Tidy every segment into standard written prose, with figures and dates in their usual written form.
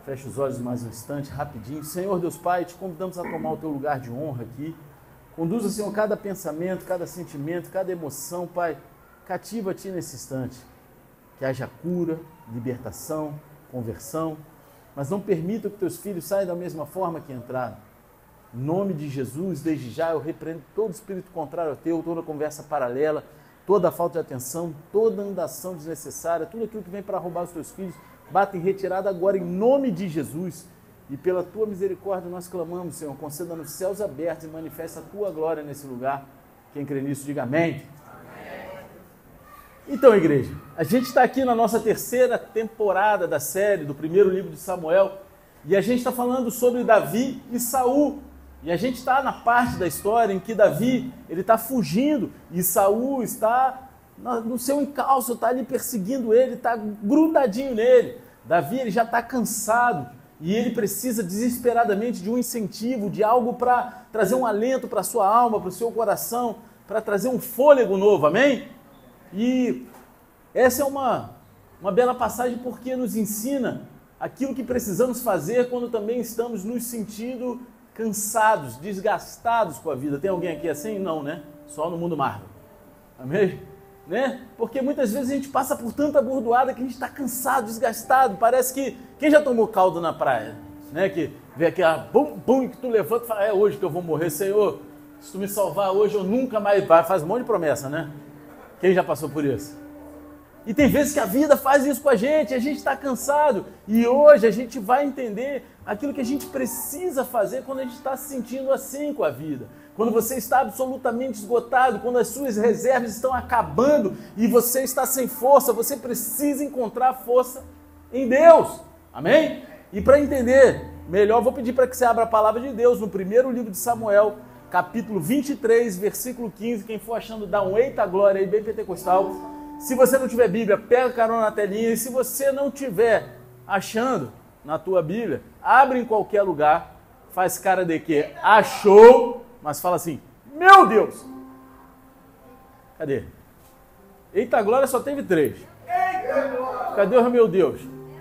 Fecha os olhos mais um instante, rapidinho. Senhor Deus Pai, te convidamos a tomar o teu lugar de honra aqui. Conduza, Senhor, cada pensamento, cada sentimento, cada emoção, Pai. Cativa-te nesse instante. Que haja cura, libertação, conversão. Mas não permita que teus filhos saiam da mesma forma que entraram. Em nome de Jesus, desde já eu repreendo todo espírito contrário ao teu, toda conversa paralela, toda falta de atenção, toda andação desnecessária, tudo aquilo que vem para roubar os teus filhos. Bata em retirada agora em nome de Jesus. E pela tua misericórdia nós clamamos, Senhor, conceda nos céus abertos e manifesta a tua glória nesse lugar. Quem crê nisso, diga amém. Então, igreja, a gente está aqui na nossa terceira temporada da série do primeiro livro de Samuel e a gente está falando sobre Davi e Saul. E a gente está na parte da história em que Davi ele está fugindo e Saul está no seu encalço, está ali perseguindo ele, está grudadinho nele. Davi ele já está cansado e ele precisa desesperadamente de um incentivo, de algo para trazer um alento para a sua alma, para o seu coração, para trazer um fôlego novo, amém? E essa é uma bela passagem porque nos ensina aquilo que precisamos fazer quando também estamos nos sentindo cansados, desgastados com a vida. Tem alguém aqui assim? Não, né? Só no mundo Marvel. Amém? Né? Porque muitas vezes a gente passa por tanta bordoada que a gente está cansado, desgastado. Parece que... Quem já tomou caldo na praia? Né? Que vê aquela bum, que tu levanta e fala, é hoje que eu vou morrer, Senhor. Se tu me salvar hoje, eu nunca mais... Faz um monte de promessa, né? Quem já passou por isso? E tem vezes que a vida faz isso com a gente está cansado. E hoje a gente vai entender aquilo que a gente precisa fazer quando a gente está se sentindo assim com a vida. Quando você está absolutamente esgotado, quando as suas reservas estão acabando e você está sem força, você precisa encontrar força em Deus. Amém? E para entender melhor, vou pedir para que você abra a palavra de Deus no primeiro livro de Samuel, capítulo 23, versículo 15. Quem for achando, dá um eita glória aí, bem pentecostal. Se você não tiver Bíblia, pega carona na telinha. E se você não tiver achando na tua Bíblia, abre em qualquer lugar, faz cara de que achou, mas fala assim, meu Deus! Cadê? Eita glória só teve 3. Cadê o meu Deus?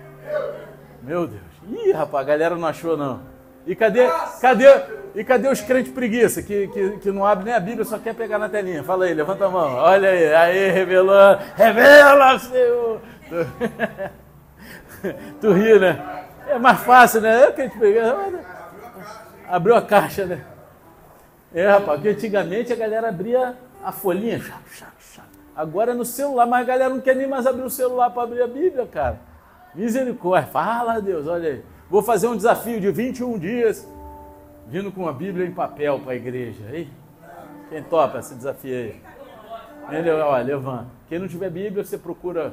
Meu Deus. Ih, rapaz, a galera não achou não. E cadê os crentes preguiça, que não abre nem a Bíblia, só quer pegar na telinha? Fala aí, levanta a mão. Olha aí, revelando. Revela, Senhor. Tu ri, né? É mais fácil, né? Eu crente preguiça. Abriu a caixa, né? É, rapaz, porque antigamente a galera abria a folhinha. Agora é no celular, mas a galera não quer nem mais abrir o celular para abrir a Bíblia, cara. Misericórdia. Fala, Deus, olha aí. Vou fazer um desafio de 21 dias, vindo com a Bíblia em papel para a igreja. Aí, quem topa esse desafio aí? Olha, levanta. Quem não tiver Bíblia, você procura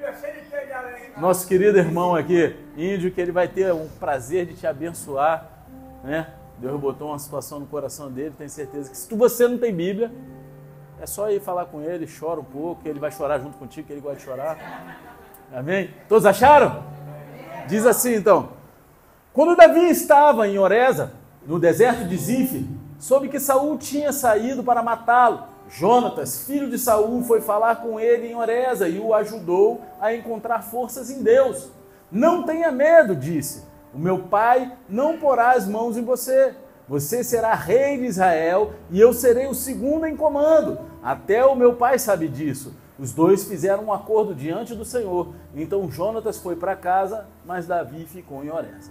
nosso querido irmão aqui, índio, que ele vai ter um prazer de te abençoar, né? Deus botou uma situação no coração dele, tenho certeza que se você não tem Bíblia, é só ir falar com ele, chora um pouco, ele vai chorar junto contigo, que ele gosta de chorar. Amém? Todos acharam? Diz assim então: quando Davi estava em Oreza, no deserto de Zif, soube que Saul tinha saído para matá-lo. Jonatas, filho de Saul, foi falar com ele em Oreza e o ajudou a encontrar forças em Deus. Não tenha medo, disse. O meu pai não porá as mãos em você. Você será rei de Israel e eu serei o segundo em comando. Até o meu pai sabe disso. Os dois fizeram um acordo diante do Senhor. Então Jonatas foi para casa, mas Davi ficou em Oreza.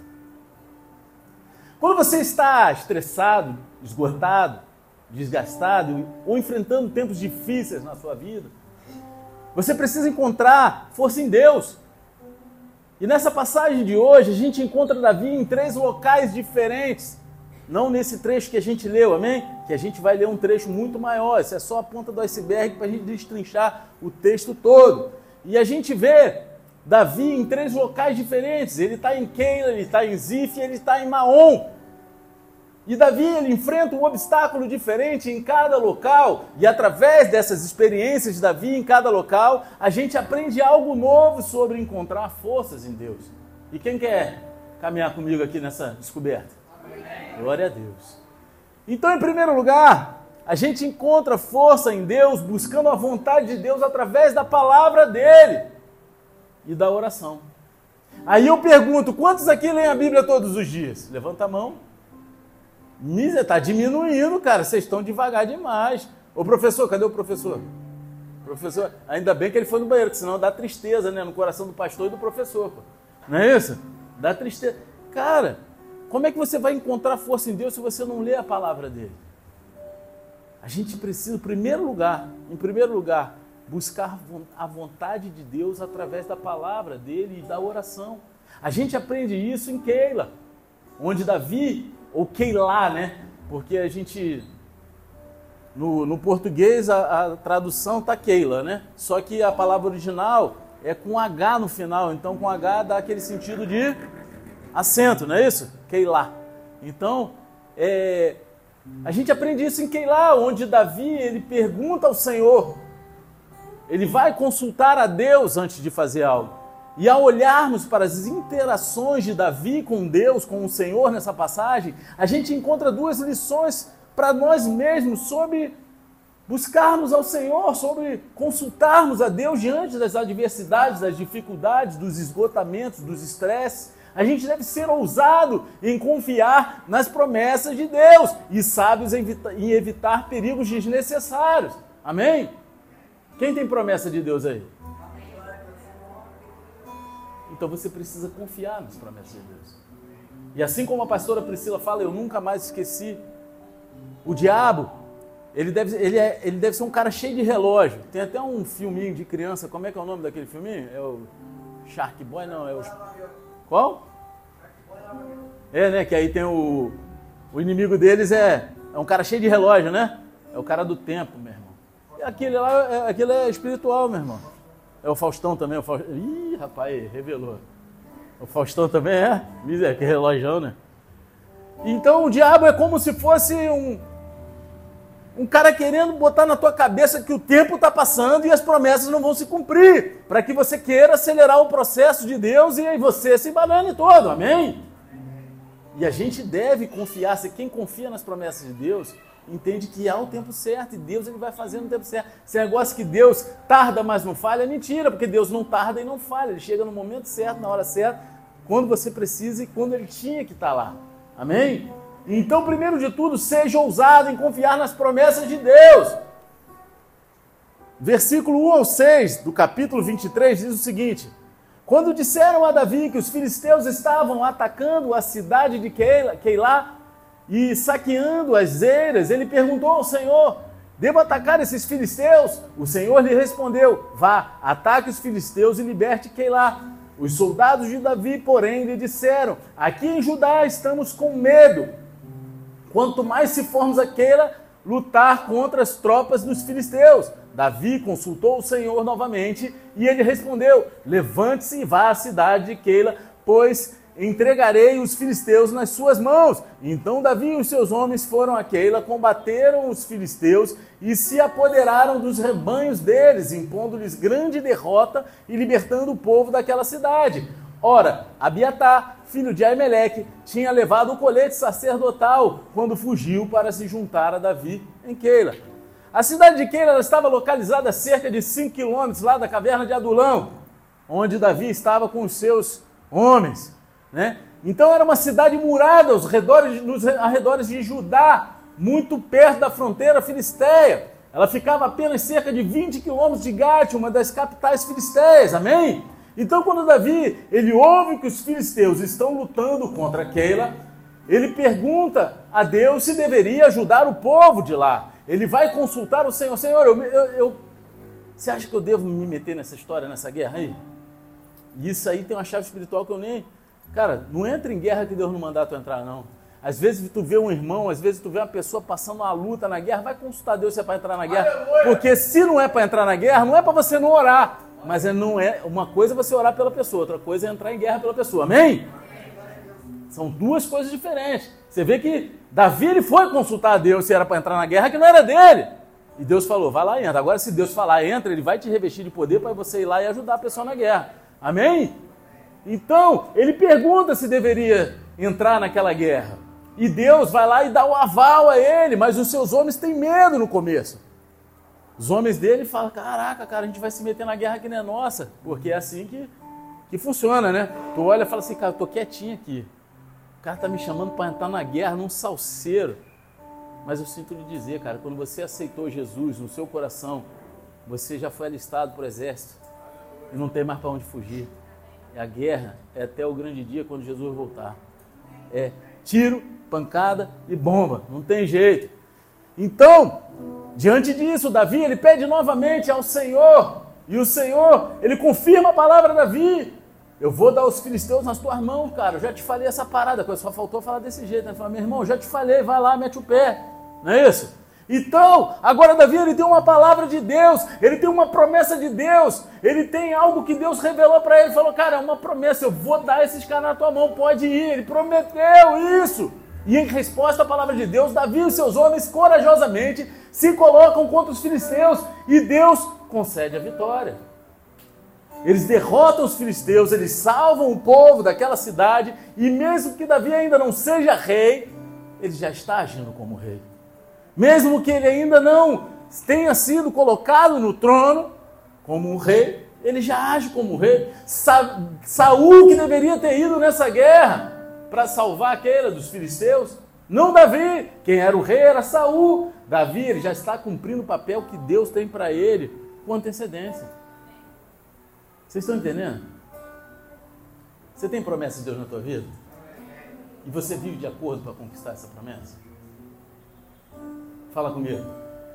Quando você está estressado, esgotado, desgastado ou enfrentando tempos difíceis na sua vida, você precisa encontrar força em Deus. E nessa passagem de hoje, a gente encontra Davi em 3 locais diferentes. Não nesse trecho que a gente leu, amém? Que a gente vai ler um trecho muito maior. Isso é só a ponta do iceberg para a gente destrinchar o texto todo. E a gente vê Davi em 3 locais diferentes. Ele está em Keila, ele está em Zif, ele está em Maom. E Davi ele enfrenta um obstáculo diferente em cada local. E através dessas experiências de Davi em cada local, a gente aprende algo novo sobre encontrar forças em Deus. E quem quer caminhar comigo aqui nessa descoberta? Amém. Glória a Deus. Então, em primeiro lugar, a gente encontra força em Deus buscando a vontade de Deus através da palavra dele e da oração. Aí eu pergunto, quantos aqui leem a Bíblia todos os dias? Levanta a mão. Está diminuindo, cara, vocês estão devagar demais. Ô professor, cadê o professor? Professor, ainda bem que ele foi no banheiro, porque senão dá tristeza, né, no coração do pastor e do professor. Pô. Não é isso? Dá tristeza. Cara, como é que você vai encontrar força em Deus se você não lê a palavra dele? A gente precisa, em primeiro lugar, buscar a vontade de Deus através da palavra dele e da oração. A gente aprende isso em Keila, onde Davi, ou Keilá, né? Porque a gente, no português, a tradução está Keila, né? Só que a palavra original é com H no final, então com H dá aquele sentido de acento, não é isso? Keilá. Então, a gente aprende isso em Keilá, onde Davi, ele pergunta ao Senhor, ele vai consultar a Deus antes de fazer algo. E ao olharmos para as interações de Davi com Deus, com o Senhor nessa passagem, a gente encontra duas lições para nós mesmos sobre buscarmos ao Senhor, sobre consultarmos a Deus diante das adversidades, das dificuldades, dos esgotamentos, dos estresses. A gente deve ser ousado em confiar nas promessas de Deus e sábios em evitar perigos desnecessários. Amém? Quem tem promessa de Deus aí? Então você precisa confiar nas promessas de Deus. E assim como a pastora Priscila fala, eu nunca mais esqueci, o diabo, ele deve ser um cara cheio de relógio. Tem até um filminho de criança, como é que é o nome daquele filminho? É o Shark Boy? Não, é o... Qual? Né, que aí tem o inimigo deles é um cara cheio de relógio, né? É o cara do tempo, meu irmão. E aquele é espiritual, meu irmão. É o Faustão também. Ih, rapaz, revelou. O Faustão também é? Miséria, que relógio, né? Então o diabo é como se fosse um cara querendo botar na tua cabeça que o tempo está passando e as promessas não vão se cumprir, para que você queira acelerar o processo de Deus e aí você se banane todo, amém? E a gente deve confiar, se quem confia nas promessas de Deus, entende que há o tempo certo e Deus ele vai fazer no tempo certo. Esse negócio que Deus tarda, mas não falha, é mentira, porque Deus não tarda e não falha, ele chega no momento certo, na hora certa, quando você precisa e quando ele tinha que estar lá, amém? Então, primeiro de tudo, seja ousado em confiar nas promessas de Deus. Versículo 1 ao 6 do capítulo 23 diz o seguinte: quando disseram a Davi que os filisteus estavam atacando a cidade de Keilá e saqueando as eiras, ele perguntou ao Senhor: devo atacar esses filisteus? O Senhor lhe respondeu: vá, ataque os filisteus e liberte Keilá. Os soldados de Davi, porém, lhe disseram: aqui em Judá estamos com medo. Quanto mais se formos a Keila lutar contra as tropas dos filisteus. Davi consultou o Senhor novamente e ele respondeu: levante-se e vá à cidade de Keila, pois entregarei os filisteus nas suas mãos. Então Davi e os seus homens foram a Keila, combateram os filisteus e se apoderaram dos rebanhos deles, impondo-lhes grande derrota e libertando o povo daquela cidade. Ora, Abiatar, filho de Aimeleque, tinha levado o colete sacerdotal quando fugiu para se juntar a Davi em Keila. A cidade de Keila estava localizada a cerca de 5 quilômetros lá da caverna de Adulão, onde Davi estava com os seus homens, né? Então era uma cidade murada nos arredores de Judá, muito perto da fronteira filisteia. Ela ficava apenas cerca de 20 quilômetros de Gate, uma das capitais filisteias, amém? Então, quando Davi, ele ouve que os filisteus estão lutando contra Keila, ele pergunta a Deus se deveria ajudar o povo de lá. Ele vai consultar o Senhor. Senhor, você acha que eu devo me meter nessa história, nessa guerra aí? E isso aí tem uma chave espiritual que eu nem... Cara, não entra em guerra que Deus não mandar tu entrar, não. Às vezes tu vê um irmão, às vezes tu vê uma pessoa passando uma luta na guerra, vai consultar Deus se é para entrar na guerra. Porque se não é para entrar na guerra, não é para você não orar. Mas não é, uma coisa é você orar pela pessoa, outra coisa é entrar em guerra pela pessoa, amém? São duas coisas diferentes. Você vê que Davi ele foi consultar a Deus se era para entrar na guerra, que não era dele. E Deus falou, vai lá e entra. Agora se Deus falar, entra, ele vai te revestir de poder para você ir lá e ajudar a pessoa na guerra, amém? Então, ele pergunta se deveria entrar naquela guerra. E Deus vai lá e dá o aval a ele, mas os seus homens têm medo no começo. Os homens dele falam, caraca, cara, a gente vai se meter na guerra que não é nossa, porque é assim que Que funciona, né? Tu olha e fala assim, cara, eu tô quietinho aqui. O cara tá me chamando para entrar na guerra, num salseiro. Mas eu sinto lhe dizer, cara, quando você aceitou Jesus no seu coração, você já foi alistado para o exército e não tem mais para onde fugir. E a guerra é até o grande dia quando Jesus voltar. É tiro, pancada e bomba, não tem jeito. Então, diante disso, Davi, ele pede novamente ao Senhor, e o Senhor, ele confirma a palavra de Davi. Eu vou dar os filisteus nas tuas mãos, cara, eu já te falei essa parada, só faltou falar desse jeito, né? Falar, meu irmão, já te falei, vai lá, mete o pé, não é isso? Então, agora Davi, ele tem uma palavra de Deus, ele tem uma promessa de Deus, ele tem algo que Deus revelou para ele, falou, cara, é uma promessa, eu vou dar esses caras na tua mão, pode ir, ele prometeu isso. E em resposta à palavra de Deus, Davi e seus homens corajosamente se colocam contra os filisteus e Deus concede a vitória. Eles derrotam os filisteus, eles salvam o povo daquela cidade e mesmo que Davi ainda não seja rei, ele já está agindo como rei. Mesmo que ele ainda não tenha sido colocado no trono como um rei, ele já age como rei. Saul, que deveria ter ido nessa guerra para salvar aquele dos filisteus, não Davi, quem era o rei era Saul. Davi, ele já está cumprindo o papel que Deus tem para ele com antecedência. Vocês estão entendendo? Você tem promessa de Deus na tua vida? E você vive de acordo para conquistar essa promessa? Fala comigo.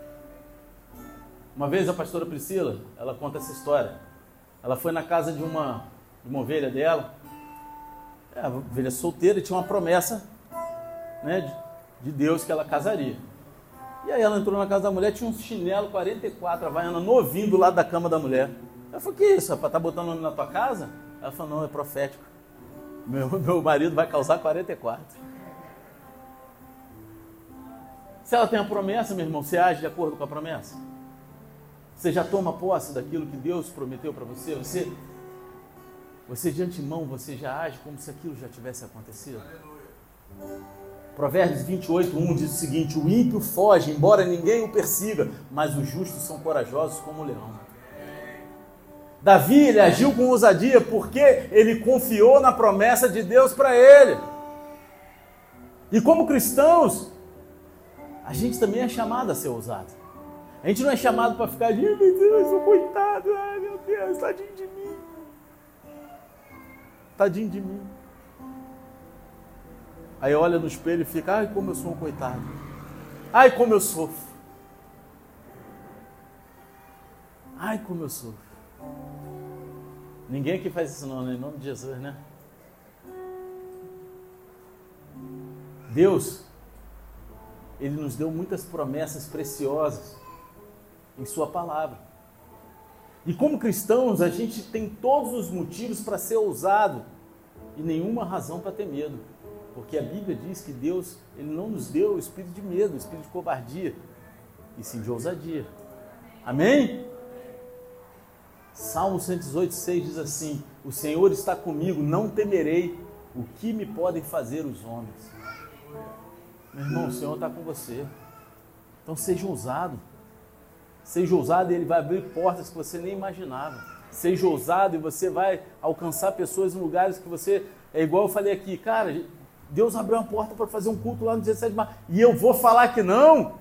Uma vez a pastora Priscila, ela conta essa história. Ela foi na casa de uma ovelha dela, a ovelha solteira, e tinha uma promessa, né, de Deus que ela casaria. E aí ela entrou na casa da mulher, tinha um chinelo 44, havaiana novinho do lado da cama da mulher. Ela falou, que isso, rapaz, tá botando o nome na tua casa? Ela falou, não, é profético. Meu marido vai causar 44. Se ela tem a promessa, meu irmão, você age de acordo com a promessa? Você já toma posse daquilo que Deus prometeu para você? Você de antemão, você já age como se aquilo já tivesse acontecido? Provérbios 28:1 diz o seguinte, o ímpio foge, embora ninguém o persiga, mas os justos são corajosos como o leão. Davi, ele agiu com ousadia porque ele confiou na promessa de Deus para ele. E como cristãos, a gente também é chamado a ser ousado. A gente não é chamado para ficar, meu Deus, eu sou coitado, ai meu Deus, tadinho de mim. Tadinho de mim. Aí olha no espelho e fica, ai como eu sou um coitado. Ai como eu sofro. Ai como eu sofro. Ninguém aqui faz isso não, né? Em nome de Jesus, né? Deus, Ele nos deu muitas promessas preciosas em Sua palavra. E como cristãos, a gente tem todos os motivos para ser ousado e nenhuma razão para ter medo. Porque a Bíblia diz que Deus, Ele não nos deu o espírito de medo, o espírito de covardia, e sim de ousadia. Amém? Salmo 118:6 diz assim, o Senhor está comigo, não temerei o que me podem fazer os homens. Meu irmão, o Senhor está com você. Então seja ousado. Seja ousado e Ele vai abrir portas que você nem imaginava. Seja ousado e você vai alcançar pessoas em lugares que você... É igual eu falei aqui, cara, Deus abriu uma porta para fazer um culto lá no 17 de março. E eu vou falar que não?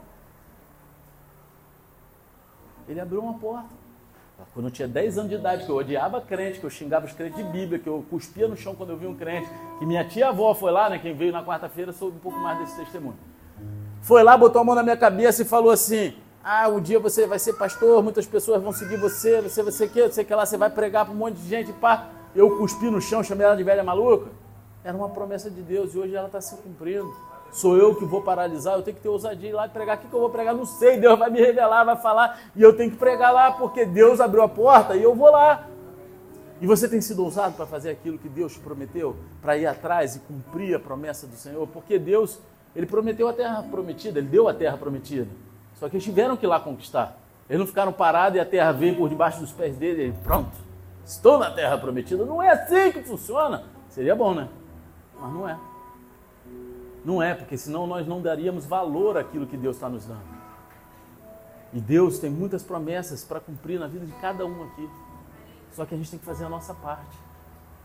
Ele abriu uma porta. Quando eu tinha 10 anos de idade, que eu odiava crente, que eu xingava os crentes de Bíblia, que eu cuspia no chão quando eu via um crente, que minha tia-avó foi lá, né, quem veio na quarta-feira, soube um pouco mais desse testemunho. Foi lá, botou a mão na minha cabeça e falou assim, um dia você vai ser pastor, muitas pessoas vão seguir você vai ser o quê, não sei o que lá, você vai pregar para um monte de gente, pá. Eu cuspi no chão, chamei ela de velha maluca. Era uma promessa de Deus e hoje ela está se cumprindo. Sou eu que vou paralisar, eu tenho que ter ousadia ir lá e pregar. O que eu vou pregar? Não sei, Deus vai me revelar, vai falar, e eu tenho que pregar lá, porque Deus abriu a porta e eu vou lá. E você tem sido ousado para fazer aquilo que Deus te prometeu, para ir atrás e cumprir a promessa do Senhor, porque Deus, Ele prometeu a terra prometida, Ele deu a terra prometida, só que eles tiveram que ir lá conquistar. Eles não ficaram parados e a terra veio por debaixo dos pés dele, e pronto, estou na terra prometida. Não é assim que funciona. Seria bom, né? Mas não é. Não é, porque senão nós não daríamos valor àquilo que Deus está nos dando. E Deus tem muitas promessas para cumprir na vida de cada um aqui. Só que a gente tem que fazer a nossa parte.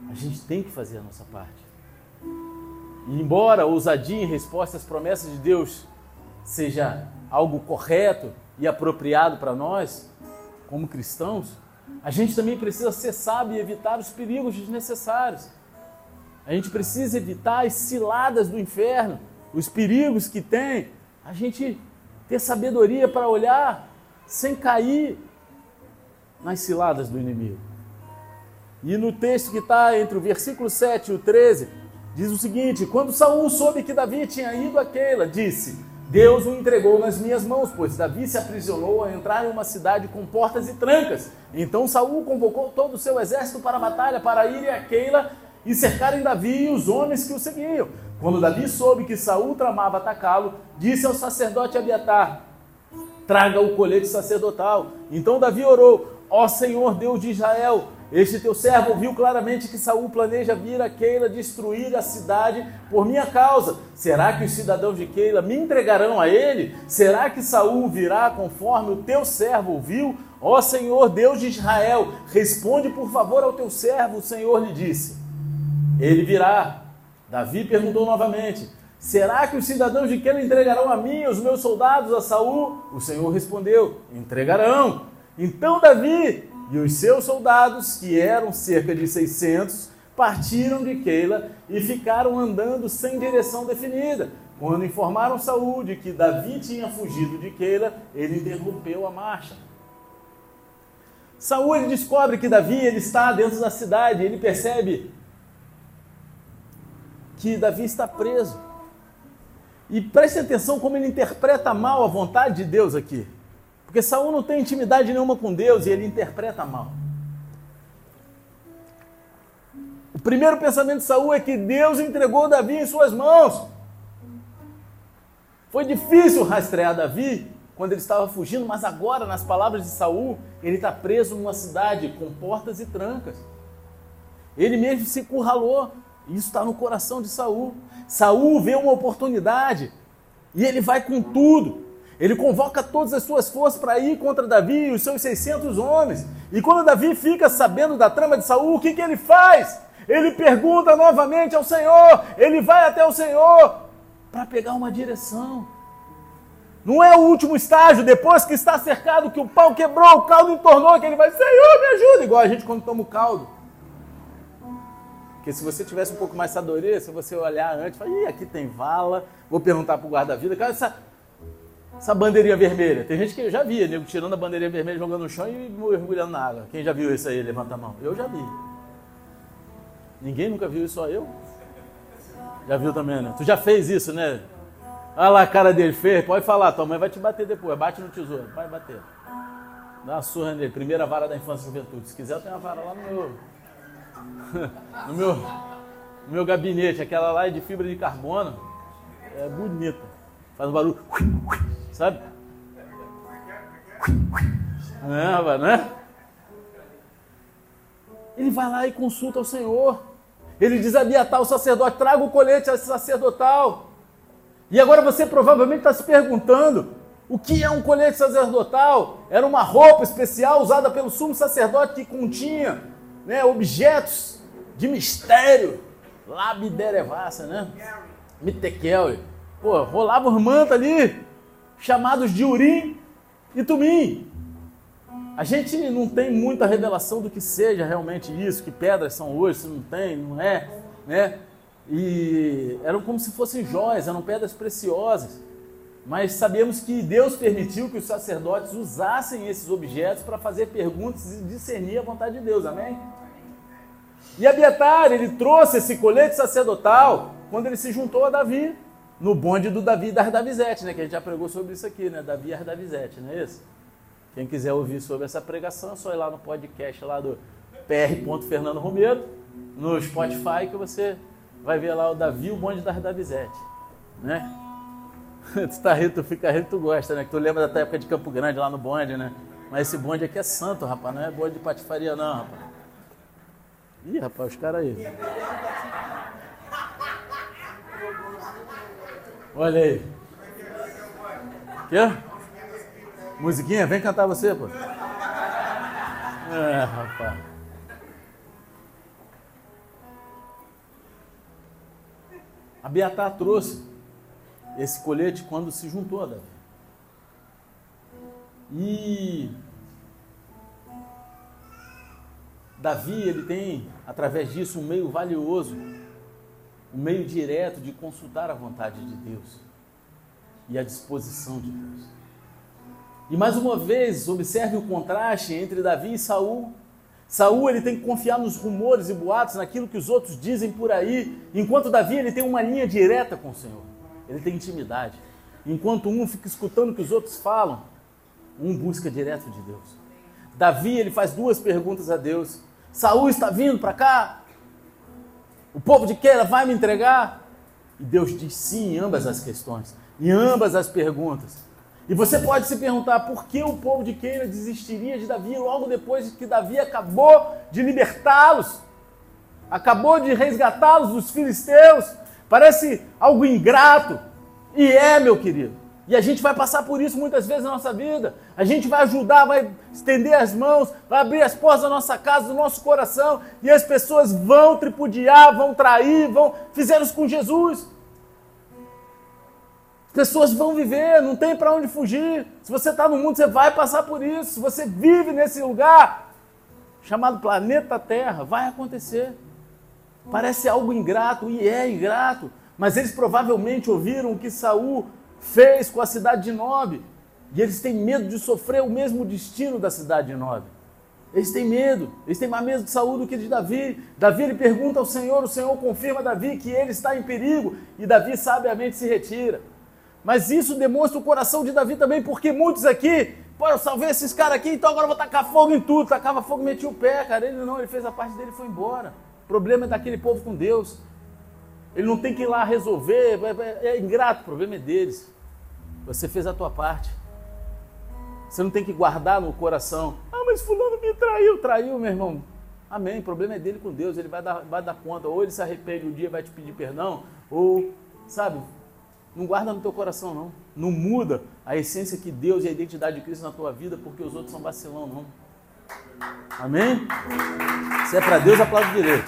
a gente tem que fazer a nossa parte. E embora a ousadia em resposta às promessas de Deus seja algo correto e apropriado para nós, como cristãos, a gente também precisa ser sábio e evitar os perigos desnecessários. A gente precisa evitar as ciladas do inferno, os perigos que tem. A gente ter sabedoria para olhar sem cair nas ciladas do inimigo. E no texto que está entre o versículo 7 e o 13, diz o seguinte: quando Saul soube que Davi tinha ido a Keila, disse: Deus o entregou nas minhas mãos, pois Davi se aprisionou a entrar em uma cidade com portas e trancas. Então Saul convocou todo o seu exército para a batalha, para irem a Keila e cercarem Davi e os homens que o seguiam. Quando Davi soube que Saul tramava atacá-lo, disse ao sacerdote Abiatar: traga o colete sacerdotal. Então Davi orou: ó Senhor Deus de Israel, este teu servo ouviu claramente que Saul planeja vir a Keila destruir a cidade por minha causa. Será que os cidadãos de Keila me entregarão a ele? Será que Saul virá conforme o teu servo ouviu? Ó Senhor Deus de Israel, responde por favor ao teu servo. O Senhor lhe disse: ele virá. Davi perguntou novamente: será que os cidadãos de Keila entregarão a mim e os meus soldados a Saul? O Senhor respondeu: entregarão. Então Davi e os seus soldados, que eram cerca de 600, partiram de Keila e ficaram andando sem direção definida. Quando informaram Saul de que Davi tinha fugido de Keila, ele interrompeu a marcha. Saul ele descobre que Davi ele está dentro da cidade, ele percebe que Davi está preso. E preste atenção como ele interpreta mal a vontade de Deus aqui. Porque Saul não tem intimidade nenhuma com Deus e ele interpreta mal. O primeiro pensamento de Saul é que Deus entregou Davi em suas mãos. Foi difícil rastrear Davi quando ele estava fugindo, mas agora, nas palavras de Saul, ele está preso numa cidade com portas e trancas. Ele mesmo se encurralou. Isso está no coração de Saul. Saul vê uma oportunidade e ele vai com tudo. Ele convoca todas as suas forças para ir contra Davi e os seus 600 homens. E quando Davi fica sabendo da trama de Saul, o que ele faz? Ele pergunta novamente ao Senhor. Ele vai até o Senhor para pegar uma direção. Não é o último estágio, depois que está cercado, que o pau quebrou, o caldo entornou, que ele vai: Senhor, me ajuda. Igual a gente quando toma o caldo. Porque se você tivesse um pouco mais de sabedoria, se você olhar antes, fala: ih, aqui tem vala, vou perguntar para o guarda-vida, cara, essa bandeirinha vermelha. Tem gente que eu já vi, nego tirando a bandeirinha vermelha, jogando no chão e mergulhando na água. Quem já viu isso aí? Levanta a mão. Eu já vi. Ninguém nunca viu isso, só eu? Já viu também, né? Tu já fez isso, né? Olha lá a cara dele, fez. Pode falar, tua mãe vai te bater depois. Bate no tesouro, vai bater. Dá uma surra nele. Primeira vara da infância e juventude. Se quiser, eu tenho uma vara lá no meu gabinete. Aquela lá é de fibra de carbono. É bonita. Faz um barulho. Sabe? Não é? Ele vai lá e consulta o Senhor. Ele diz a Abiatar, o sacerdote: traga o colete sacerdotal. E agora você provavelmente está se perguntando: o que é um colete sacerdotal? Era uma roupa especial usada pelo sumo sacerdote que continha, né, objetos de mistério. Labiderevassa, né? Mitekel. Pô, rolava os mantos ali, chamados de Urim e Tumim. A gente não tem muita revelação do que seja realmente isso, que pedras são hoje, se não tem, não é, né? E eram como se fossem joias, eram pedras preciosas. Mas sabemos que Deus permitiu que os sacerdotes usassem esses objetos para fazer perguntas e discernir a vontade de Deus, amém? E Abiatar, ele trouxe esse colete sacerdotal quando ele se juntou a Davi, no bonde do Davi da Ardavizete, né? Que a gente já pregou sobre isso aqui, né? Davi Ardavizete, não é isso? Quem quiser ouvir sobre essa pregação, é só ir lá no podcast lá do PR. Fernando Romero, no Spotify, que você vai ver lá o Davi, o bonde da Ardavizete, né? Tu tá rindo, tu fica rindo, tu gosta, né? Que tu lembra da tua época de Campo Grande, lá no bonde, né? Mas esse bonde aqui é santo, rapaz, não é bonde de patifaria não, rapaz. Ih, rapaz, os caras aí. Olha aí. Quê? Musiquinha? Vem cantar você, pô. Rapaz. Abiatar trouxe esse colete quando se juntou a Davi. E Davi, ele tem, através disso, um meio valioso, um meio direto de consultar a vontade de Deus e a disposição de Deus. E mais uma vez, observe o contraste entre Davi e Saul. Saul, ele tem que confiar nos rumores e boatos, naquilo que os outros dizem por aí, enquanto Davi, ele tem uma linha direta com o Senhor. Ele tem intimidade. Enquanto um fica escutando o que os outros falam, um busca direto de Deus. Davi, ele faz duas perguntas a Deus. Saul está vindo para cá? O povo de Queila vai me entregar? E Deus diz sim em ambas as questões, em ambas as perguntas. E você pode se perguntar por que o povo de Queila desistiria de Davi logo depois que Davi acabou de libertá-los, acabou de resgatá-los dos filisteus. Parece algo ingrato. E é, meu querido. E a gente vai passar por isso muitas vezes na nossa vida. A gente vai ajudar, vai estender as mãos, vai abrir as portas da nossa casa, do nosso coração, e as pessoas vão tripudiar, vão trair, fizeram isso com Jesus. As pessoas vão viver, não tem para onde fugir. Se você está no mundo, você vai passar por isso. Se você vive nesse lugar chamado planeta Terra, vai acontecer. Parece algo ingrato, e é ingrato, mas eles provavelmente ouviram o que Saul fez com a cidade de Nob, e eles têm medo de sofrer o mesmo destino da cidade de Nob. Eles têm medo, eles têm mais medo de Saul do que de Davi. Davi, ele pergunta ao Senhor, o Senhor confirma a Davi que ele está em perigo, e Davi sabiamente se retira. Mas isso demonstra o coração de Davi também, porque muitos aqui, pô, eu salvei esses caras aqui, então agora eu vou tacar fogo em tudo. Tacava fogo e metia o pé, cara. Ele não, ele fez a parte dele e foi embora. O problema é daquele povo com Deus. Ele não tem que ir lá resolver, é ingrato, o problema é deles. Você fez a tua parte. Você não tem que guardar no coração. Ah, mas fulano me traiu. Traiu, meu irmão. Amém, o problema é dele com Deus, ele vai dar conta. Ou ele se arrepende um dia e vai te pedir perdão, ou, sabe, não guarda no teu coração, não. Não muda a essência que Deus e a identidade de Cristo na tua vida, porque os outros são vacilão, não. Amém? Se é para Deus, aplaude direito.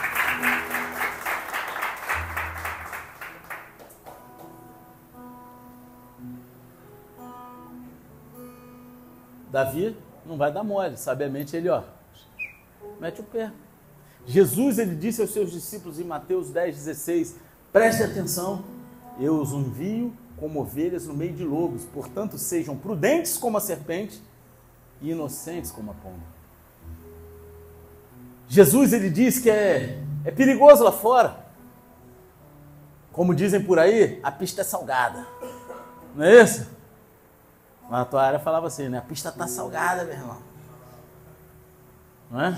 Davi não vai dar mole, sabiamente ele, mete o pé. Jesus, ele disse aos seus discípulos em Mateus 10,16, preste atenção, eu os envio como ovelhas no meio de lobos, portanto sejam prudentes como a serpente e inocentes como a pomba. Jesus, ele diz que é perigoso lá fora. Como dizem por aí, a pista é salgada. Não é isso? Na tua área falava assim, né? A pista está salgada, meu irmão. Não é?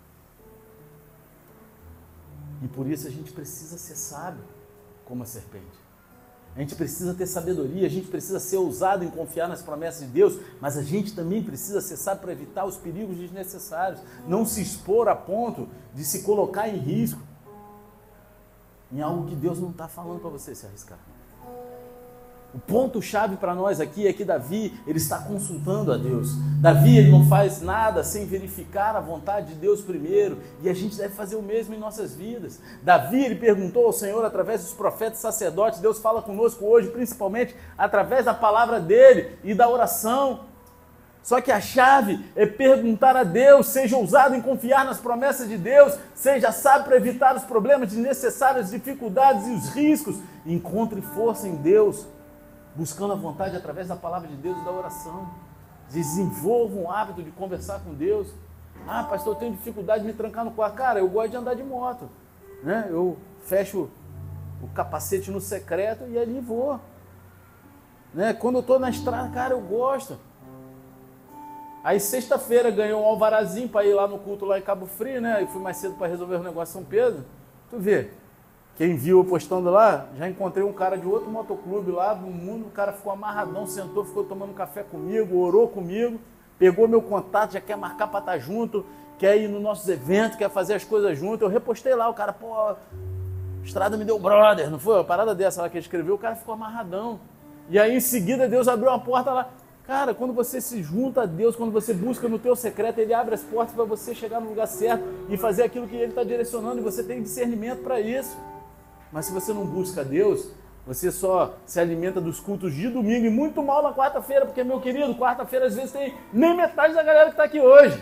E por isso a gente precisa ser sábio como a serpente. A gente precisa ter sabedoria, a gente precisa ser ousado em confiar nas promessas de Deus, mas a gente também precisa ser sábio para evitar os perigos desnecessários, não se expor a ponto de se colocar em risco em algo que Deus não está falando para você se arriscar. O ponto-chave para nós aqui é que Davi, ele está consultando a Deus. Davi, ele não faz nada sem verificar a vontade de Deus primeiro, e a gente deve fazer o mesmo em nossas vidas. Davi, ele perguntou ao Senhor através dos profetas e sacerdotes. Deus fala conosco hoje, principalmente através da palavra dele e da oração. Só que a chave é perguntar a Deus, seja ousado em confiar nas promessas de Deus, seja sábio para evitar os problemas desnecessários, as dificuldades e os riscos. Encontre força em Deus, buscando a vontade através da palavra de Deus e da oração. Desenvolva um hábito de conversar com Deus. Ah, pastor, eu tenho dificuldade de me trancar no quarto. Cara, eu gosto de andar de moto, né? Eu fecho o capacete no secreto e ali vou, né? Quando eu estou na estrada, cara, eu gosto. Aí sexta-feira ganhei um alvarazinho para ir lá no culto lá em Cabo Frio, né? E fui mais cedo para resolver o negócio em São Pedro. Tu vê, quem viu eu postando lá, já encontrei um cara de outro motoclube lá do mundo, o cara ficou amarradão, sentou, ficou tomando café comigo, orou comigo, pegou meu contato, já quer marcar para estar junto, quer ir nos nossos eventos, quer fazer as coisas junto. Eu repostei lá, o cara, pô, Estrada me deu brother, não foi? Uma parada dessa lá que ele escreveu, o cara ficou amarradão. E aí em seguida Deus abriu uma porta lá. Cara, quando você se junta a Deus, quando você busca no teu secreto, Ele abre as portas para você chegar no lugar certo e fazer aquilo que Ele está direcionando, e você tem discernimento para isso. Mas se você não busca Deus, você só se alimenta dos cultos de domingo e muito mal na quarta-feira, porque, meu querido, quarta-feira às vezes tem nem metade da galera que está aqui hoje.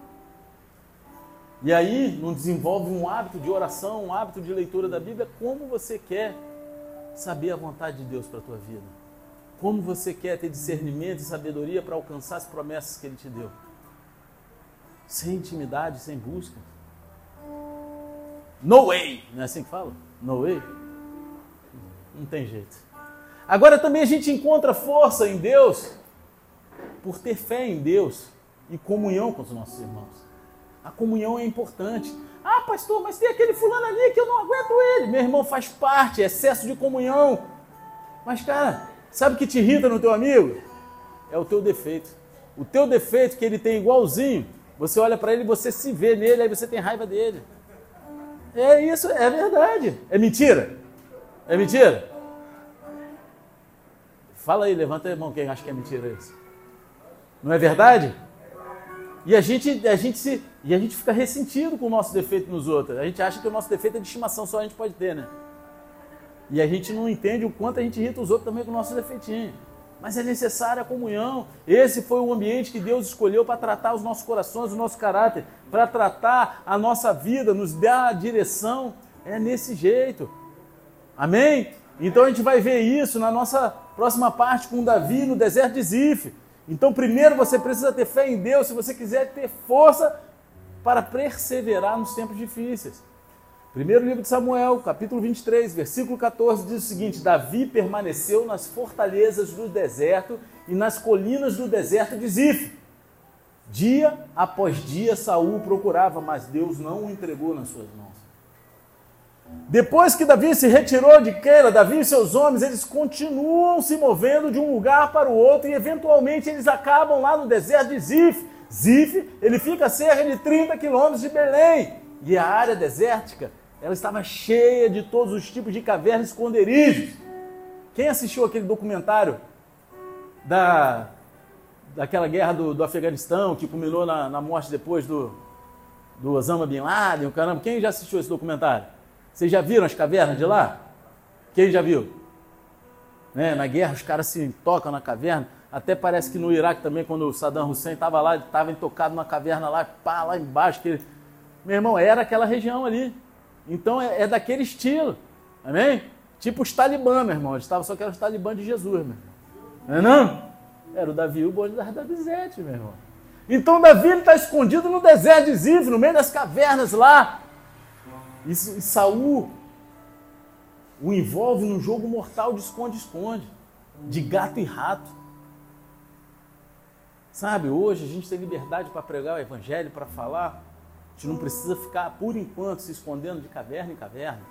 E aí não desenvolve um hábito de oração, um hábito de leitura da Bíblia. Como você quer saber a vontade de Deus para a tua vida? Como você quer ter discernimento e sabedoria para alcançar as promessas que Ele te deu? Sem intimidade, sem busca. No way! Não é assim que fala? No way? Não tem jeito. Agora também a gente encontra força em Deus por ter fé em Deus e comunhão com os nossos irmãos. A comunhão é importante. Ah, pastor, mas tem aquele fulano ali que eu não aguento ele. Meu irmão, faz parte, é excesso de comunhão. Mas, cara, sabe o que te irrita no teu amigo? É o teu defeito. O teu defeito que ele tem igualzinho, você olha para ele e você se vê nele, aí você tem raiva dele. É isso, é verdade. É mentira? É mentira? Fala aí, levanta a mão quem acha que é mentira isso. Não é verdade? E a gente fica ressentido com o nosso defeito nos outros. A gente acha que o nosso defeito é de estimação, só a gente pode ter, né? E a gente não entende o quanto a gente irrita os outros também com o nosso defeitinho. Mas é necessária a comunhão. Esse foi o ambiente que Deus escolheu para tratar os nossos corações, o nosso caráter, para tratar a nossa vida, nos dar a direção. É nesse jeito. Amém? Então a gente vai ver isso na nossa próxima parte com Davi no deserto de Zif. Então primeiro você precisa ter fé em Deus se você quiser ter força para perseverar nos tempos difíceis. Primeiro livro de Samuel, capítulo 23, versículo 14, diz o seguinte: Davi permaneceu nas fortalezas do deserto e nas colinas do deserto de Zif. Dia após dia Saul o procurava, mas Deus não o entregou nas suas mãos. Depois que Davi se retirou de Queila, Davi e seus homens, eles continuam se movendo de um lugar para o outro e eventualmente eles acabam lá no deserto de Zif. Zif, ele fica a cerca de 30 quilômetros de Belém. E a área desértica, ela estava cheia de todos os tipos de cavernas e esconderijos. Quem assistiu aquele documentário daquela guerra do Afeganistão, que culminou na morte depois do Osama Bin Laden, caramba, quem já assistiu esse documentário? Vocês já viram as cavernas de lá? Quem já viu? Né? Na guerra os caras se tocam na caverna. Até parece que no Iraque também, quando o Saddam Hussein estava lá, ele estava intocado na caverna lá, pá, lá embaixo. Meu irmão, era aquela região ali. Então é daquele estilo. Amém? Tipo os talibã, meu irmão. Eles estavam só que eram os talibã de Jesus, meu irmão. Não é não? Era o Davi e o bonde da Bizete, meu irmão. Então Davi está escondido no deserto de Zif, no meio das cavernas lá. E Saul o envolve num jogo mortal de esconde-esconde, de gato e rato. Sabe, hoje a gente tem liberdade para pregar o evangelho, para falar. A gente não precisa ficar, por enquanto, se escondendo de caverna em caverna.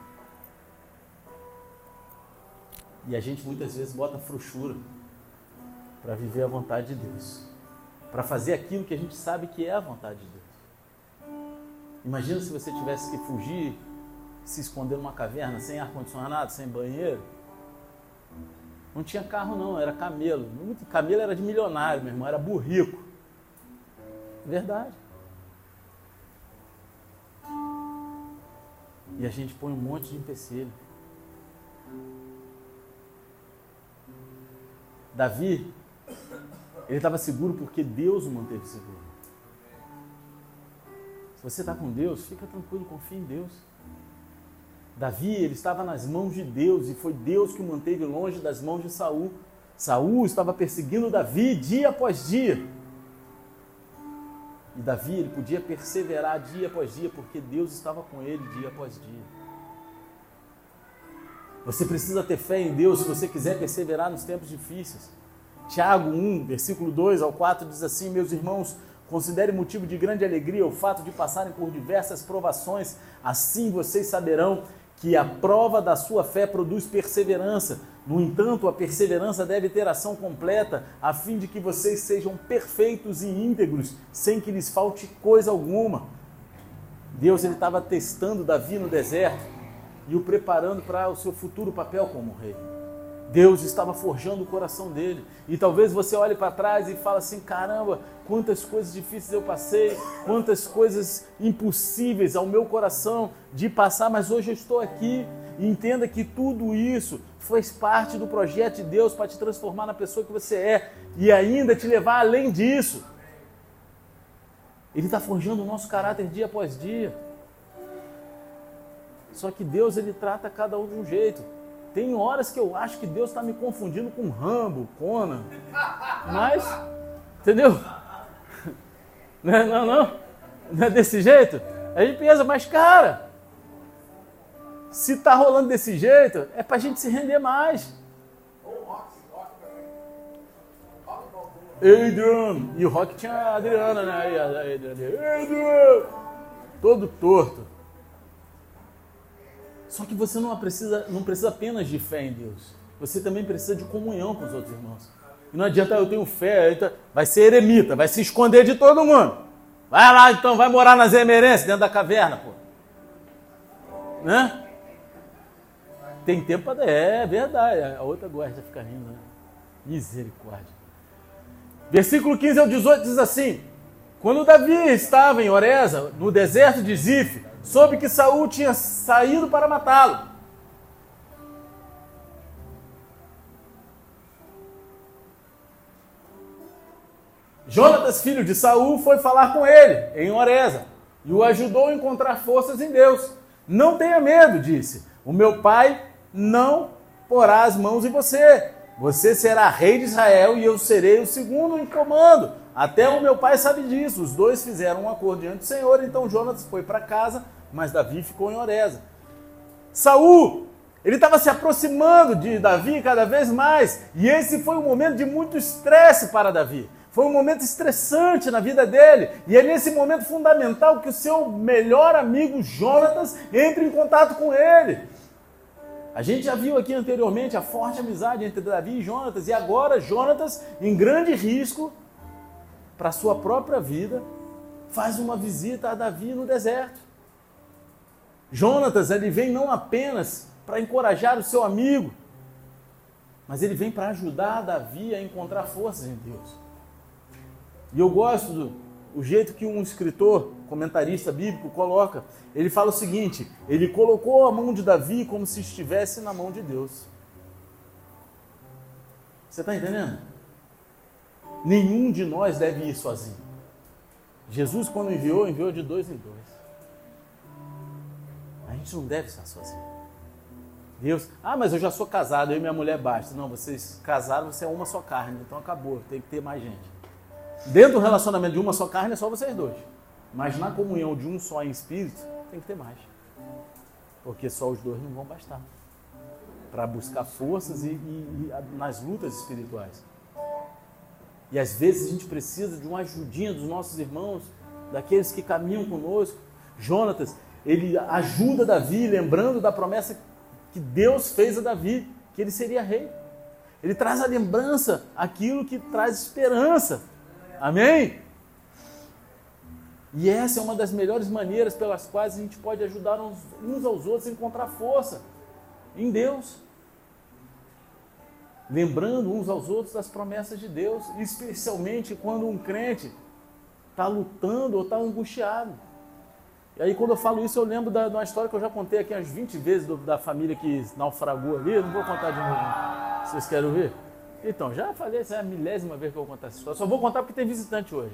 E a gente muitas vezes bota frouxura para viver a vontade de Deus, para fazer aquilo que a gente sabe que é a vontade de Deus. Imagina se você tivesse que fugir, se esconder numa caverna, sem ar-condicionado, sem banheiro. Não tinha carro não, era camelo. Camelo era de milionário, meu irmão, era burrico. Verdade. E a gente põe um monte de empecilho. Davi, ele estava seguro porque Deus o manteve seguro. Se você está com Deus, fica tranquilo, confia em Deus. Davi, ele estava nas mãos de Deus e foi Deus que o manteve longe das mãos de Saul. Saul estava perseguindo Davi dia após dia. E Davi, ele podia perseverar dia após dia porque Deus estava com ele dia após dia. Você precisa ter fé em Deus se você quiser perseverar nos tempos difíceis. Tiago 1, versículo 2 ao 4 diz assim: meus irmãos, considere motivo de grande alegria o fato de passarem por diversas provações, assim vocês saberão que a prova da sua fé produz perseverança. No entanto, a perseverança deve ter ação completa, a fim de que vocês sejam perfeitos e íntegros, sem que lhes falte coisa alguma. Deus estava testando Davi no deserto e o preparando para o seu futuro papel como rei. Deus estava forjando o coração dele. E talvez você olhe para trás e fale assim: caramba, quantas coisas difíceis eu passei, quantas coisas impossíveis ao meu coração de passar, mas hoje eu estou aqui. e entenda que tudo isso faz parte do projeto de Deus para te transformar na pessoa que você é e ainda te levar além disso. Ele está forjando o nosso caráter dia após dia. Só que Deus, ele trata cada um de um jeito. Tem horas que eu acho que Deus está me confundindo com Rambo, Conan. Mas, entendeu? Não é desse jeito? A gente pensa, mas cara, se está rolando desse jeito, é para a gente se render mais. Adrian! E o Rock tinha a Adriana, né? Adrian! Todo torto. Só que você não precisa apenas de fé em Deus. Você também precisa de comunhão com os outros irmãos. E não adianta eu tenho fé, vai ser eremita, vai se esconder de todo mundo. Vai lá então, vai morar nas emerências, dentro da caverna, pô. Né? Tem tempo para... É verdade, a outra gosta de ficar rindo, né? Misericórdia. Versículo 15 ao 18 diz assim: quando Davi estava em Oreza, no deserto de Zif, soube que Saul tinha saído para matá-lo. Jonatas, filho de Saul, foi falar com ele em Oreza e o ajudou a encontrar forças em Deus. Não tenha medo, disse, o meu pai não porá as mãos em você. Você será rei de Israel e eu serei o segundo em comando. Até o meu pai sabe disso. Os dois fizeram um acordo diante do Senhor. Então Jonatas foi para casa, mas Davi ficou em Oreza. Saul, ele estava se aproximando de Davi cada vez mais. E esse foi um momento de muito estresse para Davi. Foi um momento estressante na vida dele. E é nesse momento fundamental que o seu melhor amigo Jonatas entra em contato com ele. A gente já viu aqui anteriormente a forte amizade entre Davi e Jonatas, e agora Jonatas, em grande risco para a sua própria vida, faz uma visita a Davi no deserto. Jonatas, ele vem não apenas para encorajar o seu amigo, mas ele vem para ajudar Davi a encontrar forças em Deus. E eu gosto do jeito que um escritor, comentarista bíblico coloca. Ele fala o seguinte: ele colocou a mão de Davi como se estivesse na mão de Deus. Você está entendendo? Nenhum de nós deve ir sozinho. Jesus, quando enviou de dois em dois. A gente não deve estar sozinho. Deus, mas eu já sou casado, eu e minha mulher basta. Não, vocês casaram, você é uma só carne, então acabou, tem que ter mais gente. Dentro do relacionamento de uma só carne é só vocês dois. Mas na comunhão de um só em espírito, tem que ter mais. Porque só os dois não vão bastar para buscar forças e nas lutas espirituais. E às vezes a gente precisa de uma ajudinha dos nossos irmãos, daqueles que caminham conosco. Jonatas, ele ajuda Davi, lembrando da promessa que Deus fez a Davi, que ele seria rei. Ele traz a lembrança, aquilo que traz esperança. Amém? E essa é uma das melhores maneiras pelas quais a gente pode ajudar uns aos outros a encontrar força em Deus. Lembrando uns aos outros das promessas de Deus, especialmente quando um crente está lutando ou está angustiado. E aí quando eu falo isso, eu lembro de uma história que eu já contei aqui umas 20 vezes da família que naufragou ali. Eu não vou contar de novo. Vocês querem ouvir? Então, já falei, essa é a 1000ª vez que eu vou contar essa história. Só vou contar porque tem visitante hoje.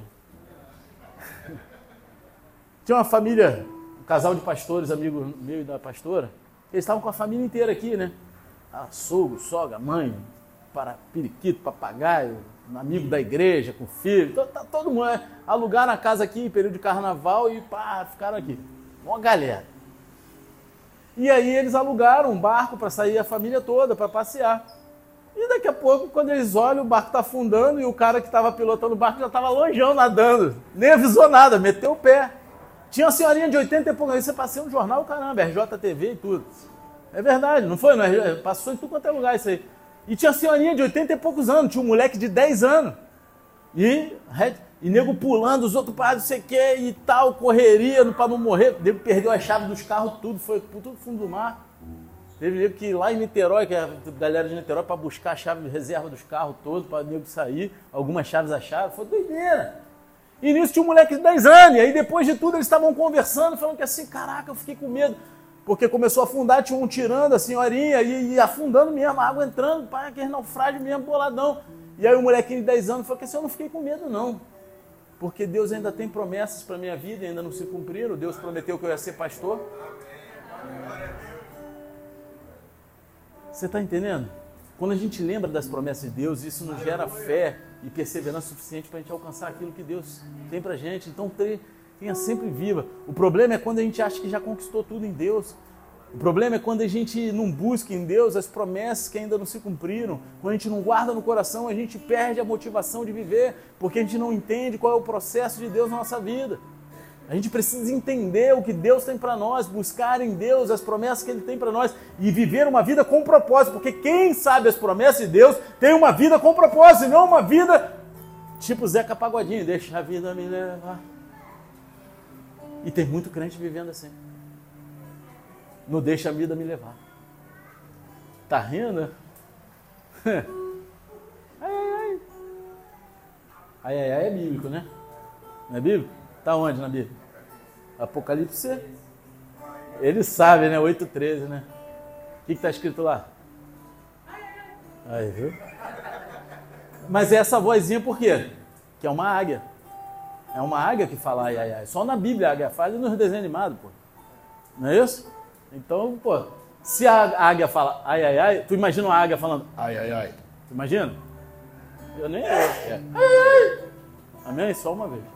Tinha uma família, um casal de pastores, amigo meu e da pastora. Eles estavam com a família inteira aqui, né? Sogro, sogra, mãe, periquito, papagaio, um amigo da igreja, com filho. Todo mundo. Alugaram a casa aqui em período de carnaval e ficaram aqui. Uma galera. E aí eles alugaram um barco para sair a família toda, para passear. E daqui a pouco, quando eles olham, o barco está afundando e o cara que estava pilotando o barco já estava longeão nadando. Nem avisou nada, meteu o pé. Tinha uma senhorinha de 80 e poucos anos, você passou no jornal, caramba, RJTV e tudo. É verdade, não foi? Não, passou em tudo quanto é lugar isso aí. E tinha uma senhorinha de 80 e poucos anos, tinha um moleque de 10 anos. E nego pulando, os outros para não sei o que e tal, correria para não morrer. Nego perdeu a chave dos carros, tudo, foi tudo fundo do mar. Teve nego que ir lá em Niterói, que é a galera de Niterói, para buscar a chave de reserva dos carros todos, para o nego sair, algumas chaves acharam, foi doideira. E nisso tinha um moleque de 10 anos, e aí depois de tudo eles estavam conversando, falando que assim, caraca, eu fiquei com medo. Porque começou a afundar, tinha um tirando a senhorinha e afundando mesmo, a água entrando, pai, aquele naufrágio mesmo, boladão. E aí o molequinho de 10 anos falou que assim, eu não fiquei com medo não. Porque Deus ainda tem promessas para a minha vida e ainda não se cumpriram. Deus prometeu que eu ia ser pastor. Você está entendendo? Quando a gente lembra das promessas de Deus, isso nos gera fé e perseverança suficiente para a gente alcançar aquilo que Deus tem para a gente. Então tenha sempre viva. O problema é quando a gente acha que já conquistou tudo em Deus. O problema é quando a gente não busca em Deus as promessas que ainda não se cumpriram. Quando a gente não guarda no coração, a gente perde a motivação de viver, porque a gente não entende qual é o processo de Deus na nossa vida. A gente precisa entender o que Deus tem para nós, buscar em Deus as promessas que Ele tem para nós e viver uma vida com propósito, porque quem sabe as promessas de Deus tem uma vida com propósito, e não uma vida tipo Zeca Pagodinho, deixa a vida me levar. E tem muito crente vivendo assim. Não deixa a vida me levar. Tá rindo? Ai, ai, ai. Ai, ai, ai é bíblico, né? Não é bíblico? Tá onde na Bíblia? Apocalipse. Ele sabe, né? 8:13, né? O que está escrito lá? Aí, viu? Mas é essa vozinha por quê? Que é uma águia. É uma águia que fala ai, ai, ai. Só na Bíblia a águia fala e nos desenhos animados, pô. Não é isso? Então, pô, se a águia fala ai, ai, ai, tu imagina uma águia falando ai, ai, ai. Tu imagina? Eu nem... Ai, ai. Amém? Só uma vez.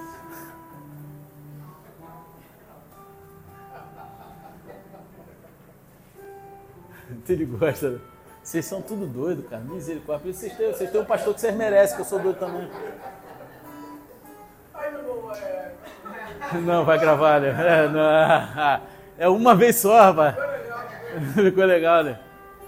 Ele gosta, né? Vocês são tudo doido, cara. Misericórdia. Vocês têm um pastor que vocês merecem, que eu sou doido também. Não, vai gravar, né? É uma vez só, rapaz. Ficou legal, né?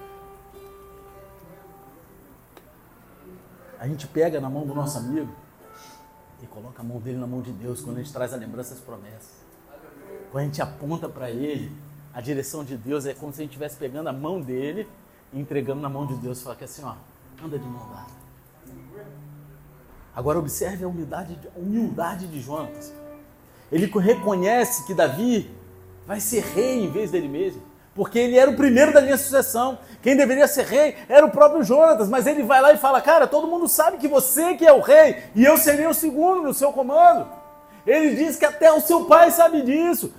A gente pega na mão do nosso amigo e coloca a mão dele na mão de Deus quando a gente traz a lembrança das promessas. Quando a gente aponta para ele, a direção de Deus é como se a gente estivesse pegando a mão dele e entregando na mão de Deus. Fala que assim, ó, anda de mão dada. Agora observe a humildade de Jonatas. Ele reconhece que Davi vai ser rei em vez dele mesmo, porque ele era o primeiro da linha de sucessão. Quem deveria ser rei era o próprio Jonatas, mas ele vai lá e fala, cara, todo mundo sabe que você que é o rei e eu serei o segundo no seu comando. Ele diz que até o seu pai sabe disso.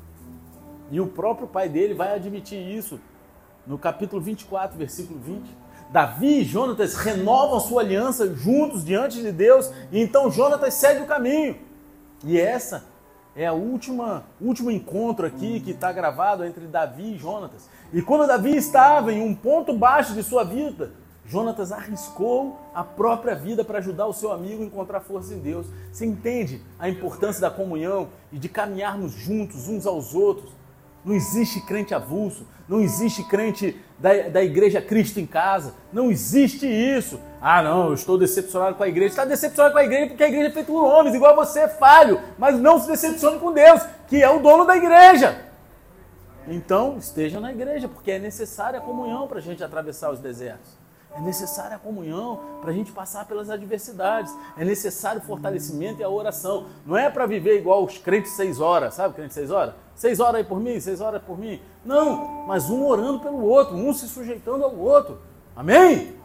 E o próprio pai dele vai admitir isso no capítulo 24, versículo 20. Davi e Jonatas renovam sua aliança juntos diante de Deus, e então Jonatas segue o caminho. E essa é o último encontro aqui que está gravado entre Davi e Jonatas. E quando Davi estava em um ponto baixo de sua vida, Jonatas arriscou a própria vida para ajudar o seu amigo a encontrar força em Deus. Você entende a importância da comunhão e de caminharmos juntos uns aos outros? Não existe crente avulso, não existe crente da igreja Cristo em casa, não existe isso. Ah não, eu estou decepcionado com a igreja. Está decepcionado com a igreja porque a igreja é feita por homens, igual você é falho, mas não se decepcione com Deus, que é o dono da igreja. Então esteja na igreja, porque é necessária a comunhão para a gente atravessar os desertos. É necessária a comunhão para a gente passar pelas adversidades. É necessário o fortalecimento e a oração. Não é para viver igual os crentes 6 horas, sabe crente 6 horas? 6 horas aí por mim, 6 horas por mim. Não, mas um orando pelo outro, um se sujeitando ao outro. Amém?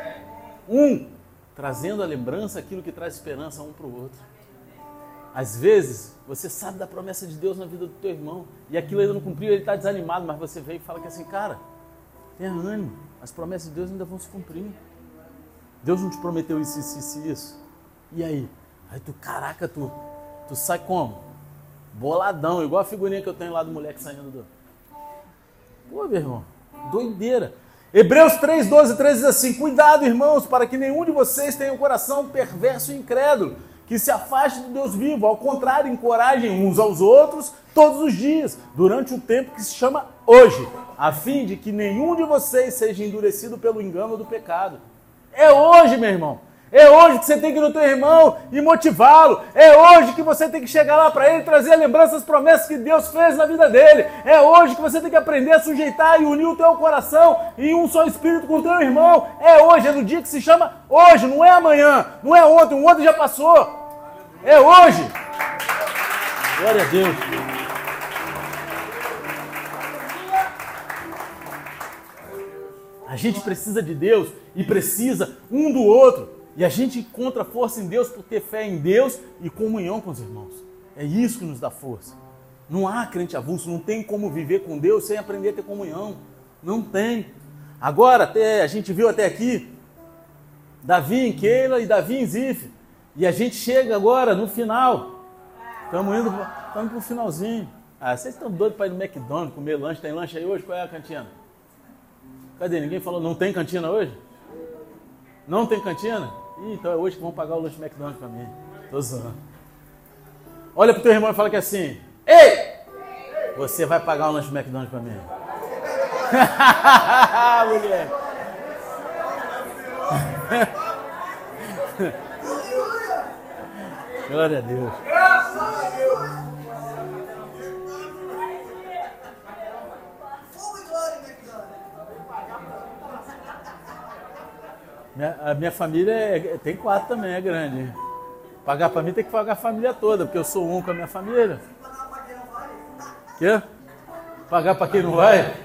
Um trazendo a lembrança aquilo que traz esperança um para o outro. Às vezes, você sabe da promessa de Deus na vida do teu irmão e aquilo ainda não cumpriu, ele está desanimado, mas você vem e fala que assim, cara, tenha ânimo. As promessas de Deus ainda vão se cumprir. Deus não te prometeu isso, isso, isso, isso. E aí? Aí tu, caraca, tu sai como? Boladão, igual a figurinha que eu tenho lá do moleque saindo do... Pô, meu irmão, doideira. Hebreus 3, 12, 13 diz assim, cuidado, irmãos, para que nenhum de vocês tenha um coração perverso e incrédulo, que se afaste do Deus vivo. Ao contrário, encorajem uns aos outros todos os dias, durante o tempo que se chama hoje, a fim de que nenhum de vocês seja endurecido pelo engano do pecado. É hoje, meu irmão. É hoje que você tem que ir no teu irmão e motivá-lo. É hoje que você tem que chegar lá para ele e trazer a lembrança das promessas que Deus fez na vida dele. É hoje que você tem que aprender a sujeitar e unir o teu coração em um só espírito com o teu irmão. É hoje, é no dia que se chama hoje, não é amanhã, não é ontem, o outro já passou. É hoje. Glória a Deus. A gente precisa de Deus e precisa um do outro. E a gente encontra força em Deus por ter fé em Deus e comunhão com os irmãos. É isso que nos dá força. Não há crente avulso, não tem como viver com Deus sem aprender a ter comunhão. Não tem. Agora, a gente viu até aqui, Davi em Keila e Davi em Zif. E a gente chega agora no final. Estamos indo para o finalzinho. Vocês estão doidos para ir no McDonald's, comer lanche? Tem lanche aí hoje? Qual é a cantina? Cadê? Ninguém falou, não tem cantina hoje? Não tem cantina? Então é hoje que vão pagar o lanche do McDonald's para mim. Tô zoando. Olha pro teu irmão e fala que é assim: ei! Você vai pagar um lanche do McDonald's para mim. Mulher. Glória a Deus. A minha família tem 4 também, é grande. Pagar para mim tem que pagar a família toda, porque eu sou um com a minha família. Quê? Pagar para quem não vai?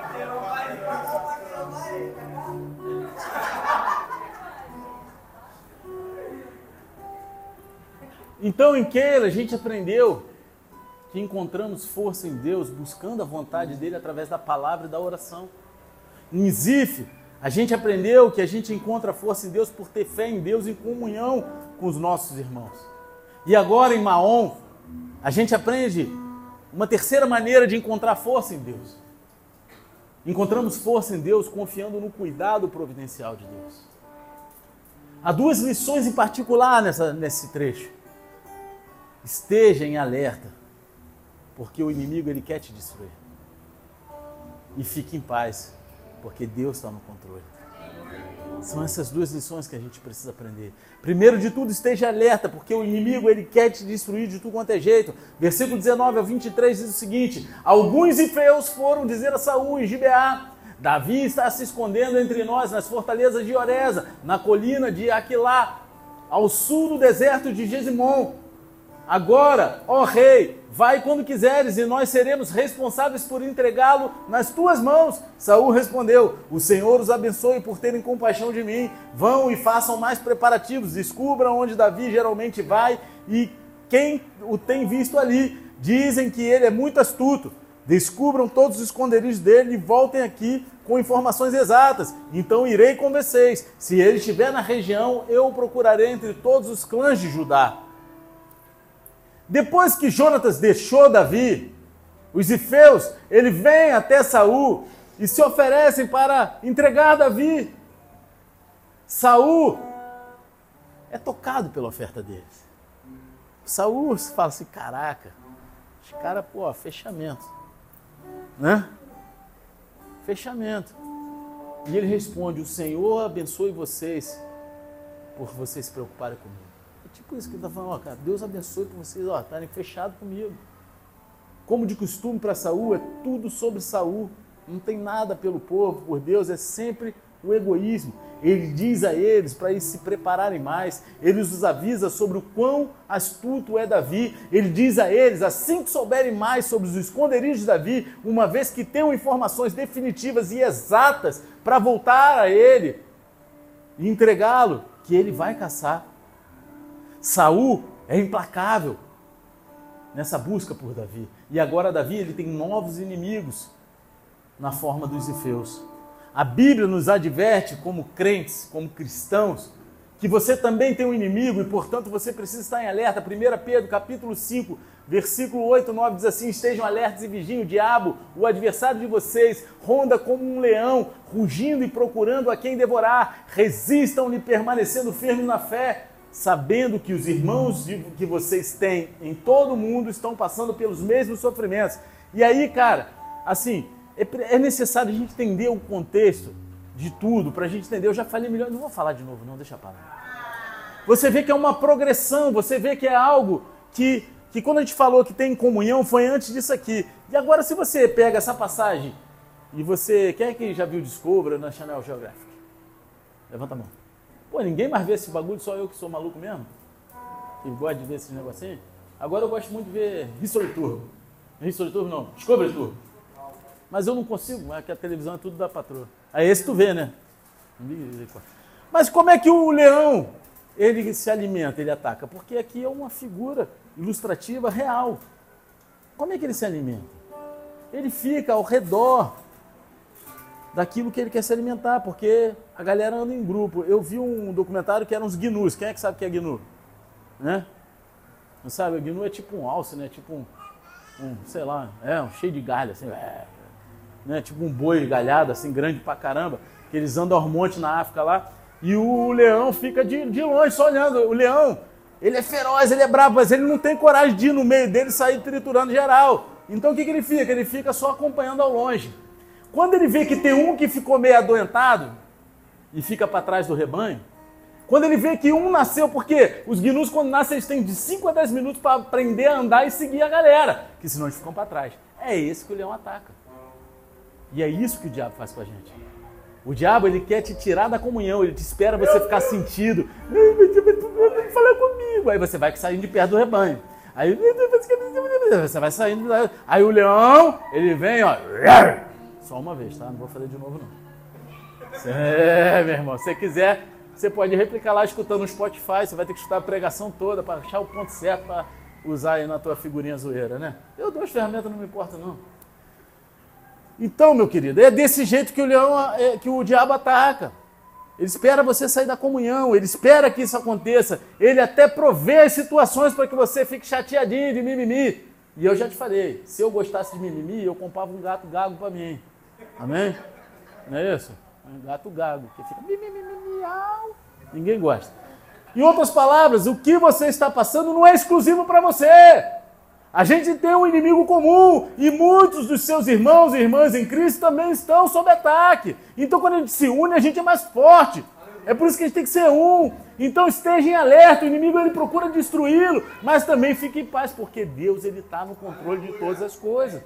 Então, em Keila, a gente aprendeu que encontramos força em Deus, buscando a vontade dele através da palavra e da oração. Em Zif, a gente aprendeu que a gente encontra força em Deus por ter fé em Deus em comunhão com os nossos irmãos. E agora em Maom, a gente aprende uma terceira maneira de encontrar força em Deus. Encontramos força em Deus confiando no cuidado providencial de Deus. Há 2 lições em particular nesse trecho. Esteja em alerta, porque o inimigo ele quer te destruir. E fique em paz, porque Deus está no controle. São essas 2 lições que a gente precisa aprender. Primeiro de tudo, esteja alerta, porque o inimigo ele quer te destruir de tudo quanto é jeito. Versículo 19 ao 23 diz o seguinte: alguns ifeus foram dizer a Saul em Gibeá: Davi está se escondendo entre nós nas fortalezas de Oreza, na colina de Aquilá, ao sul do deserto de Gesimon. Agora, ó rei, vai quando quiseres, e nós seremos responsáveis por entregá-lo nas tuas mãos. Saul respondeu: o Senhor os abençoe por terem compaixão de mim. Vão e façam mais preparativos, descubram onde Davi geralmente vai e quem o tem visto ali. Dizem que ele é muito astuto. Descubram todos os esconderijos dele e voltem aqui com informações exatas. Então irei com vocês. Se ele estiver na região, eu o procurarei entre todos os clãs de Judá. Depois que Jonatas deixou Davi, os ifeus, ele vem até Saul e se oferecem para entregar Davi. Saul é tocado pela oferta deles. Saul fala assim: caraca, os caras, fechamento. Né? Fechamento. E ele responde: o Senhor abençoe vocês por vocês se preocuparem comigo. É tipo isso que ele está falando: cara, Deus abençoe por vocês estarem fechados comigo. Como de costume para Saul, é tudo sobre Saul. Não tem nada pelo povo, por Deus, é sempre o egoísmo. Ele diz a eles para eles se prepararem mais, ele os avisa sobre o quão astuto é Davi, ele diz a eles, assim que souberem mais sobre os esconderijos de Davi, uma vez que tenham informações definitivas e exatas para voltar a ele e entregá-lo, que ele vai caçar. Saul é implacável nessa busca por Davi, e agora Davi ele tem novos inimigos na forma dos ifeus. A Bíblia nos adverte como crentes, como cristãos, que você também tem um inimigo e, portanto, você precisa estar em alerta. 1 Pedro, capítulo 5, versículo 8 e 9 diz assim: estejam alertas e vigiem, o diabo, o adversário de vocês, ronda como um leão, rugindo e procurando a quem devorar. Resistam-lhe, permanecendo firmes na fé, sabendo que os irmãos que vocês têm em todo o mundo estão passando pelos mesmos sofrimentos. E aí, cara, assim, é necessário a gente entender o contexto de tudo, para a gente entender. Eu já falei milhões, não vou falar de novo, não, deixa parar. Você vê que é uma progressão, você vê que é algo que quando a gente falou que tem comunhão, foi antes disso aqui. E agora, se você pega essa passagem e você... Quem é que já viu Discovery na National Geographic? Levanta a mão. Pô, ninguém mais vê esse bagulho, só eu que sou maluco mesmo? Que gosta de ver esses negocinhos? Agora eu gosto muito de ver History Tour. History Tour não, Discovery Tour. Mas eu não consigo, porque a televisão é tudo da patroa. Aí esse tu vê, né? Mas como é que o leão, ele se alimenta, ele ataca? Porque aqui é uma figura ilustrativa real. Como é que ele se alimenta? Ele fica ao redor daquilo que ele quer se alimentar, porque a galera anda em grupo. Eu vi um documentário que eram os gnus. Quem é que sabe o que é gnu? Né? Não sabe? O gnu é tipo um alce, né? Tipo sei lá, um cheio de galho, assim, né? Tipo um boi galhado, assim, grande pra caramba, que eles andam aos montes na África lá, e o leão fica de longe só olhando. O leão, ele é feroz, ele é bravo, mas ele não tem coragem de ir no meio dele e sair triturando geral. Então o que ele fica? Ele fica só acompanhando ao longe. Quando ele vê que tem um que ficou meio adoentado e fica para trás do rebanho, quando ele vê que um nasceu, porque os gnus quando nascem eles têm de 5 a 10 minutos para aprender a andar e seguir a galera, que senão eles ficam para trás. É esse que o leão ataca. E é isso que o diabo faz com a gente. O diabo, ele quer te tirar da comunhão, ele te espera você ficar sentido. Fala comigo. Aí você vai saindo de perto do rebanho. Aí você vai saindo. Aí o leão, ele vem, ó. Só uma vez, tá? Não vou fazer de novo, não. Meu irmão, se você quiser, você pode replicar lá escutando no Spotify. Você vai ter que escutar a pregação toda para achar o ponto certo para usar aí na tua figurinha zoeira, né? Eu dou as ferramentas, não me importa, não. Então, meu querido, é desse jeito que o leão, que o diabo ataca. Ele espera você sair da comunhão, ele espera que isso aconteça. Ele até provê as situações para que você fique chateadinho de mimimi. E eu já te falei, se eu gostasse de mimimi, eu comprava um gato gago para mim. Amém? Não é isso? Um gato gago, que fica miau. Ninguém gosta. Em outras palavras, o que você está passando não é exclusivo para você. A gente tem um inimigo comum e muitos dos seus irmãos e irmãs em Cristo também estão sob ataque. Então, quando a gente se une, a gente é mais forte. É por isso que a gente tem que ser um. Então, esteja em alerta. O inimigo, ele procura destruí-lo, mas também fique em paz, porque Deus, ele está no controle de todas as coisas.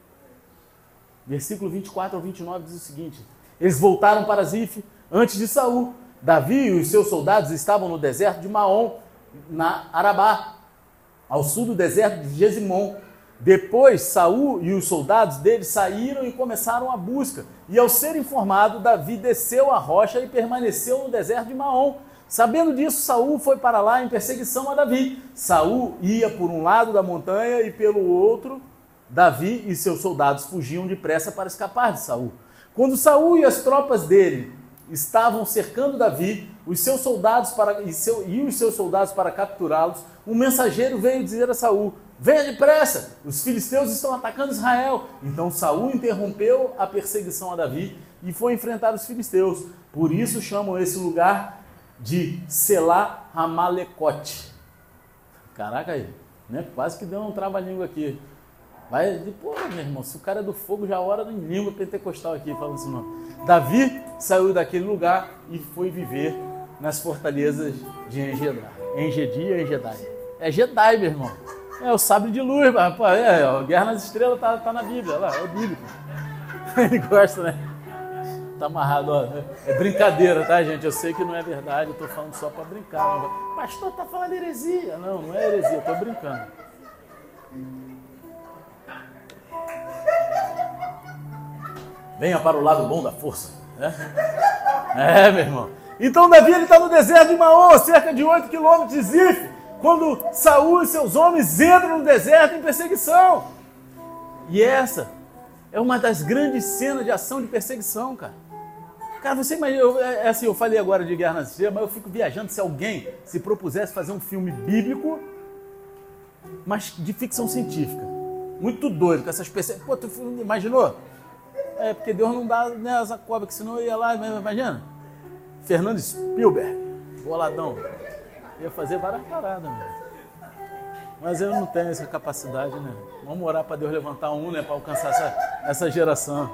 Versículo 24 ao 29 diz o seguinte: eles voltaram para Zif antes de Saul. Davi e os seus soldados estavam no deserto de Maom, na Arabá, ao sul do deserto de Gesimon. Depois, Saul e os soldados dele saíram e começaram a busca. E ao ser informado, Davi desceu a rocha e permaneceu no deserto de Maom. Sabendo disso, Saul foi para lá em perseguição a Davi. Saul ia por um lado da montanha e pelo outro, Davi e seus soldados fugiam depressa para escapar de Saul. Quando Saul e as tropas dele estavam cercando Davi, os seus soldados para capturá-los, um mensageiro veio dizer a Saul: venha depressa, os filisteus estão atacando Israel. Então Saul interrompeu a perseguição a Davi e foi enfrentar os filisteus. Por isso chamam esse lugar de Selá Hamalecote. Caraca aí, né? Quase que deu um trava-língua aqui. Pô, meu irmão, se o cara é do fogo, já ora em língua pentecostal aqui, falando assim, não. Davi saiu daquele lugar e foi viver nas fortalezas de Engedi e Engedai. É Jedi, meu irmão. É o sabre de luz, mas, pô, a Guerra nas Estrelas tá na Bíblia, lá, é bíblico. Ele gosta, né? Tá amarrado, ó. É brincadeira, tá, gente? Eu sei que não é verdade, eu tô falando só para brincar. Pastor, tá falando heresia. Não é heresia, eu tô brincando. Venha para o lado bom da força. Né? Meu irmão. Então Davi está no deserto de Maom, cerca de 8 quilômetros de Zif, quando Saul e seus homens entram no deserto em perseguição. E essa é uma das grandes cenas de ação de perseguição, cara. Cara, você imagina, eu falei agora de Guerra nas Estrelas, mas eu fico viajando se alguém se propusesse fazer um filme bíblico, mas de ficção científica. Muito doido com essas perseguições. Pô, tu imaginou? É, porque Deus não dá nessa cobra, que senão eu ia lá, imagina. Fernando Spielberg, boladão. Ia fazer várias paradas, meu. Mas eu não tenho essa capacidade, né? Vamos orar para Deus levantar um, né? Para alcançar essa geração.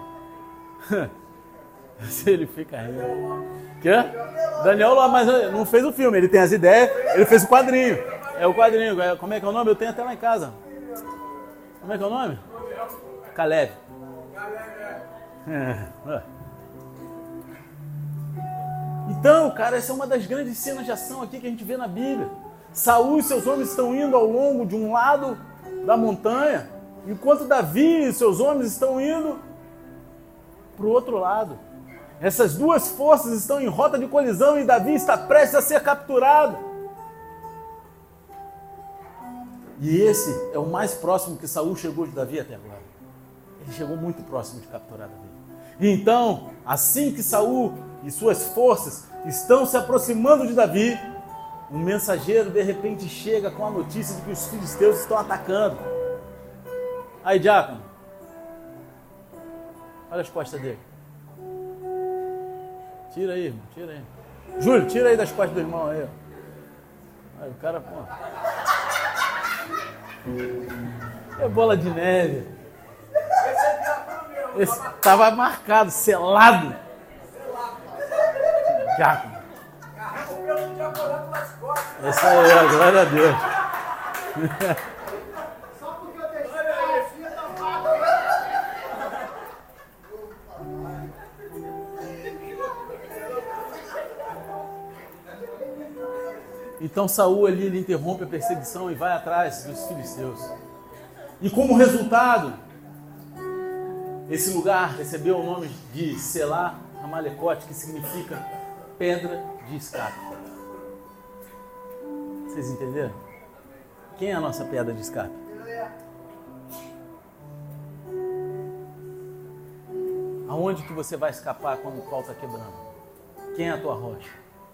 Se ele fica rindo. Quê? Daniel lá, mas não fez o filme, ele tem as ideias, ele fez o quadrinho. É o quadrinho, como é que é o nome? Eu tenho até lá em casa. Como é que é o nome? Caleb. Então, cara, essa é uma das grandes cenas de ação aqui que a gente vê na Bíblia. Saul e seus homens estão indo ao longo de um lado da montanha, enquanto Davi e seus homens estão indo para o outro lado. Essas duas forças estão em rota de colisão e Davi está prestes a ser capturado. E esse é o mais próximo que Saul chegou de Davi até agora. Ele chegou muito próximo de capturar Davi. E então, assim que Saul e suas forças estão se aproximando de Davi, um mensageiro de repente chega com a notícia de que os filisteus estão atacando. Aí, diácono, olha as costas dele. Tira aí, irmão, tira aí. Júlio, tira aí das costas do irmão aí. Aí o cara, pô. É bola de neve. Esse estava marcado, selado. Diácono. Isso aí, glória a Deus. Só porque eu deixei a filha da Então Saul ali, ele interrompe a perseguição e vai atrás dos filisteus. E como resultado, esse lugar recebeu o nome de Selá Amalecote, que significa pedra de escape. Vocês entenderam? Quem é a nossa pedra de escape? Aonde que você vai escapar quando o pau está quebrando? Quem é a tua rocha?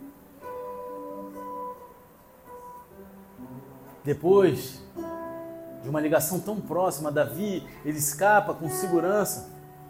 Depois de uma ligação tão próxima, Davi, ele escapa com segurança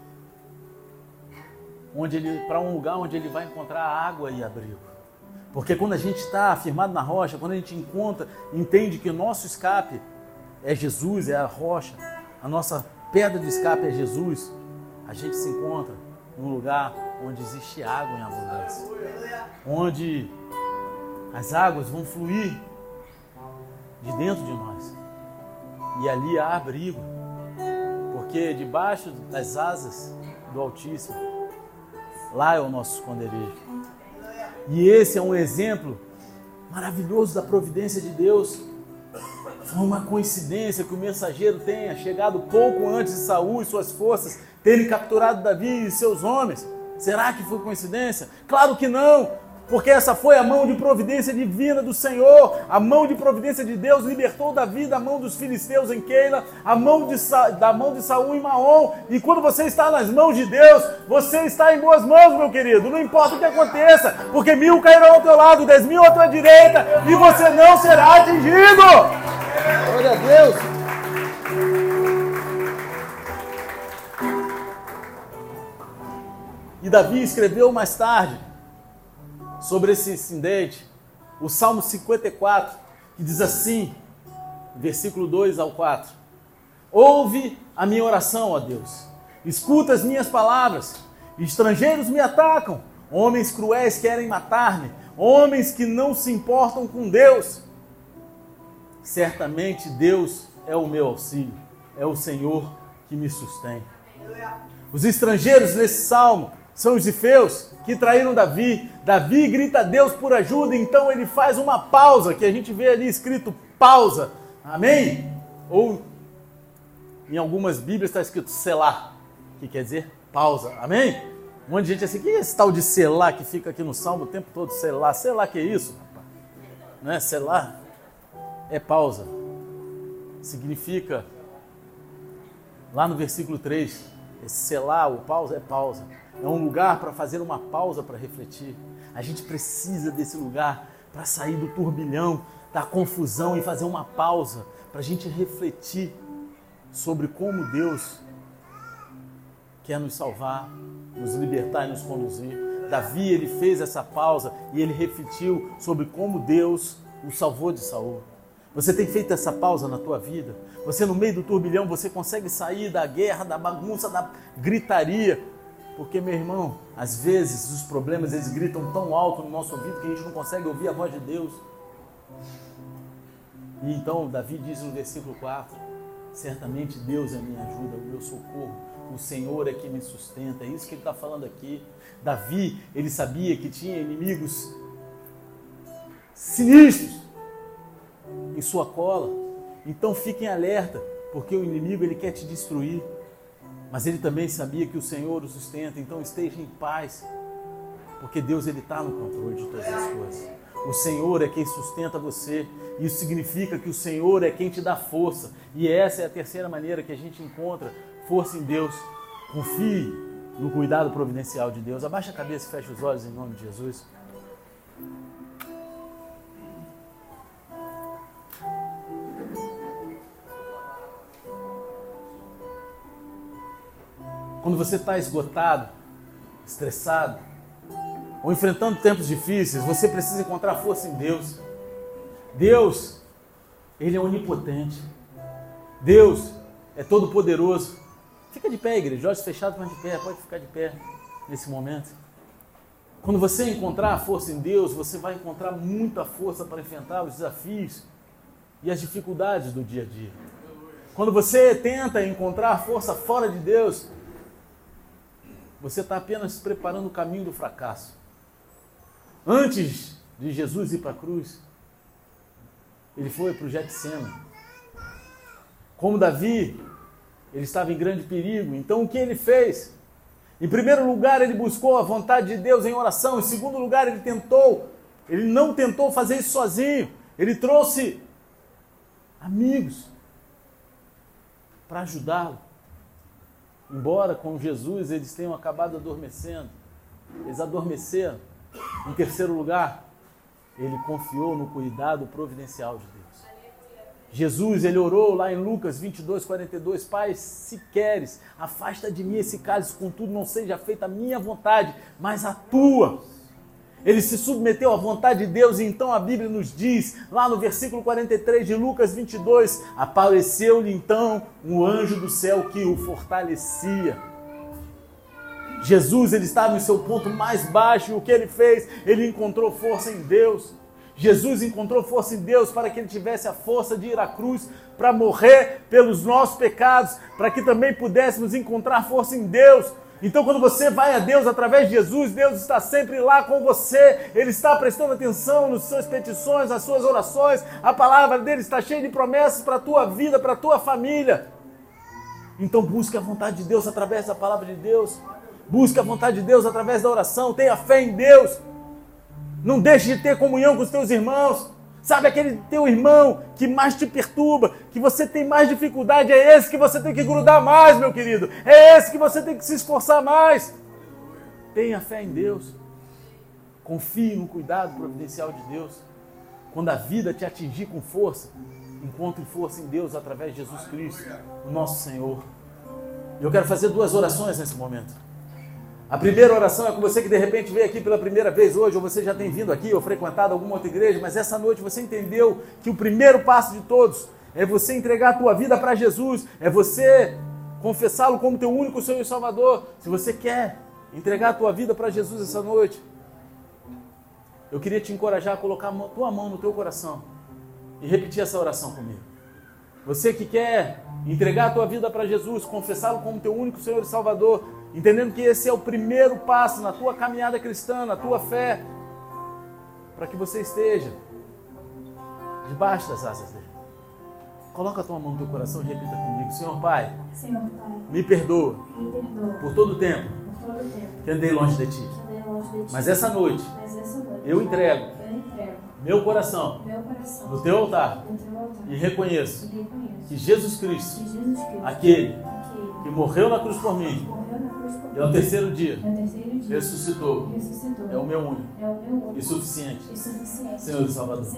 para um lugar onde ele vai encontrar água e abrigo. Porque quando a gente está firmado na rocha, quando a gente entende que o nosso escape é Jesus, é a rocha, a nossa pedra de escape é Jesus, a gente se encontra num lugar onde existe água em abundância, onde as águas vão fluir de dentro de nós, e ali há abrigo, porque debaixo das asas do Altíssimo, lá é o nosso esconderijo. E esse é um exemplo maravilhoso da providência de Deus. Foi uma coincidência que o mensageiro tenha chegado pouco antes de Saul e suas forças terem capturado Davi e seus homens. Será que foi coincidência? Claro que não, porque essa foi a mão de providência divina do Senhor. A mão de providência de Deus libertou Davi da mão dos filisteus em Keila, da mão de Saul em Maom. E quando você está nas mãos de Deus, você está em boas mãos, meu querido. Não importa o que aconteça, porque 1000 cairão ao teu lado, 10.000 à tua direita, e você não será atingido. Glória a Deus. E Davi escreveu mais tarde sobre esse incidente, o Salmo 54, que diz assim, versículo 2 ao 4. Ouve a minha oração, ó Deus, escuta as minhas palavras, estrangeiros me atacam, homens cruéis querem matar-me, homens que não se importam com Deus. Certamente Deus é o meu auxílio, é o Senhor que me sustém. Os estrangeiros nesse salmo são os zifeus que traíram Davi. Davi grita a Deus por ajuda, então ele faz uma pausa, que a gente vê ali escrito pausa, amém? Ou em algumas Bíblias está escrito selá, que quer dizer pausa, amém? Um monte de gente assim, que é esse tal de selá que fica aqui no salmo o tempo todo, selá? Selá que é isso? Não é selá? É pausa. Significa, lá no versículo 3, esse selá, o pausa, é pausa. É um lugar para fazer uma pausa para refletir. A gente precisa desse lugar para sair do turbilhão, da confusão e fazer uma pausa para a gente refletir sobre como Deus quer nos salvar, nos libertar e nos conduzir. Davi, ele fez essa pausa e ele refletiu sobre como Deus o salvou de Saul. Você tem feito essa pausa na tua vida? Você no meio do turbilhão, você consegue sair da guerra, da bagunça, da gritaria? Porque, meu irmão, às vezes os problemas eles gritam tão alto no nosso ouvido que a gente não consegue ouvir a voz de Deus. E então Davi diz no versículo 4, certamente Deus é a minha ajuda, o meu socorro, o Senhor é que me sustenta. É isso que ele está falando aqui. Davi, ele sabia que tinha inimigos sinistros em sua cola. Então fiquem alerta, porque o inimigo ele quer te destruir. Mas ele também sabia que o Senhor o sustenta, então esteja em paz, porque Deus está no controle de todas as coisas. O Senhor é quem sustenta você, isso significa que o Senhor é quem te dá força, e essa é a terceira maneira que a gente encontra força em Deus. Confie no cuidado providencial de Deus. Abaixa a cabeça e fecha os olhos em nome de Jesus. Quando você está esgotado, estressado, ou enfrentando tempos difíceis, você precisa encontrar força em Deus. Deus, Ele é onipotente. Deus é todo poderoso. Fica de pé, igreja, olhos fechados, mas de pé, pode ficar de pé nesse momento. Quando você encontrar a força em Deus, você vai encontrar muita força para enfrentar os desafios e as dificuldades do dia a dia. Quando você tenta encontrar força fora de Deus, você está apenas preparando o caminho do fracasso. Antes de Jesus ir para a cruz, ele foi para o Getsêmani. Como Davi, ele estava em grande perigo. Então o que ele fez? Em primeiro lugar, ele buscou a vontade de Deus em oração. Em segundo lugar, ele não tentou fazer isso sozinho. Ele trouxe amigos para ajudá-lo. Embora com Jesus eles tenham acabado adormecendo, eles adormeceram. Em terceiro lugar, ele confiou no cuidado providencial de Deus. Jesus, ele orou lá em Lucas 22:42, Pai, se queres, afasta de mim esse cálice, contudo não seja feita a minha vontade, mas a tua. Ele se submeteu à vontade de Deus, e então a Bíblia nos diz, lá no versículo 43 de Lucas 22, apareceu-lhe então um anjo do céu que o fortalecia. Jesus, ele estava em seu ponto mais baixo, e o que ele fez? Ele encontrou força em Deus. Jesus encontrou força em Deus para que ele tivesse a força de ir à cruz, para morrer pelos nossos pecados, para que também pudéssemos encontrar força em Deus. Então, quando você vai a Deus através de Jesus, Deus está sempre lá com você. Ele está prestando atenção nas suas petições, nas suas orações. A palavra dele está cheia de promessas para a tua vida, para a tua família. Então, busque a vontade de Deus através da palavra de Deus. Busque a vontade de Deus através da oração. Tenha fé em Deus. Não deixe de ter comunhão com os teus irmãos. Sabe aquele teu irmão que mais te perturba, que você tem mais dificuldade? É esse que você tem que grudar mais, meu querido. É esse que você tem que se esforçar mais. Tenha fé em Deus. Confie no cuidado providencial de Deus. Quando a vida te atingir com força, encontre força em Deus através de Jesus Cristo, o nosso Senhor. Eu quero fazer 2 orações nesse momento. A primeira oração é com você que de repente veio aqui pela primeira vez hoje, ou você já tem vindo aqui, ou frequentado alguma outra igreja, mas essa noite você entendeu que o primeiro passo de todos é você entregar a tua vida para Jesus, é você confessá-lo como teu único Senhor e Salvador. Se você quer entregar a tua vida para Jesus essa noite, eu queria te encorajar a colocar a tua mão no teu coração e repetir essa oração comigo. Você que quer entregar a tua vida para Jesus, confessá-lo como teu único Senhor e Salvador, entendendo que esse é o primeiro passo na tua caminhada cristã, na tua fé, para que você esteja debaixo das asas dele. Coloca a tua mão no teu coração e repita comigo. Senhor Pai, me perdoa por todo o tempo que andei longe de Ti. Mas essa noite eu entrego meu coração no Teu altar e reconheço que Jesus Cristo, aquele que morreu na cruz por mim, e ao terceiro dia ressuscitou, é o meu único e suficiente Senhor e Salvador.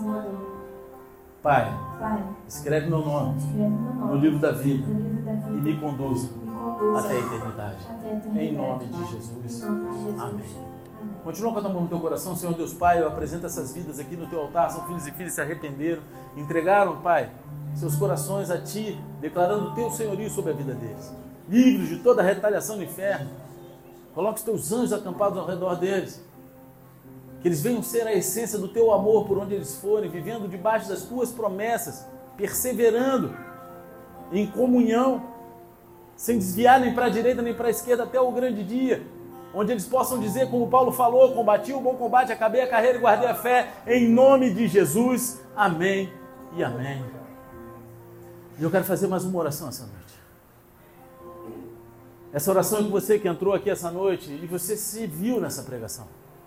Pai, escreve meu nome no livro da vida e me conduza até a eternidade. Em nome de Jesus. Amém. Continua com a tua mão no teu coração. Senhor Deus Pai, eu apresento essas vidas aqui no teu altar. São filhos e filhas que se arrependeram, entregaram, Pai, seus corações a Ti, declarando o Teu senhorio sobre a vida deles. Livres de toda a retaliação do inferno. Coloque os Teus anjos acampados ao redor deles. Que eles venham ser a essência do Teu amor por onde eles forem, vivendo debaixo das Tuas promessas, perseverando em comunhão, sem desviar nem para a direita nem para a esquerda até o grande dia, onde eles possam dizer, como Paulo falou, combati o bom combate, acabei a carreira e guardei a fé, em nome de Jesus. Amém e amém. E eu quero fazer mais uma oração essa noite. Essa oração é com você que entrou aqui essa noite e você se viu nessa pregação.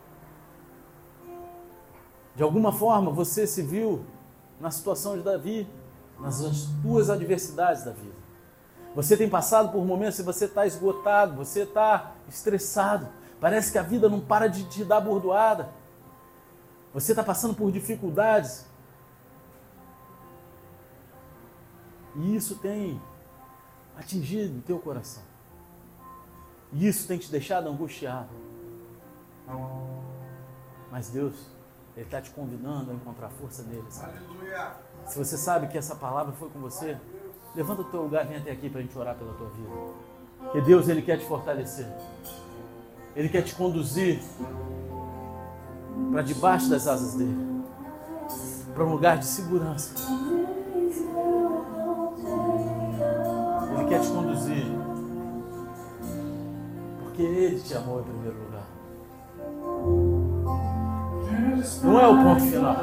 De alguma forma você se viu na situação de Davi, nas tuas adversidades da vida. Você tem passado por momentos que você está esgotado, você está estressado. Parece que a vida não para de te dar bordoada. Você está passando por dificuldades. E isso tem atingido o teu coração. E isso tem te deixado angustiado. Mas Deus, Ele está te convidando a encontrar força nele. Sabe? Se você sabe que essa palavra foi com você, levanta o teu lugar e vem até aqui para a gente orar pela tua vida. Porque Deus, Ele quer te fortalecer. Ele quer te conduzir para debaixo das asas dele, para um lugar de segurança. Ele quer te conduzir, porque Ele te amou em primeiro lugar. Não é o ponto final.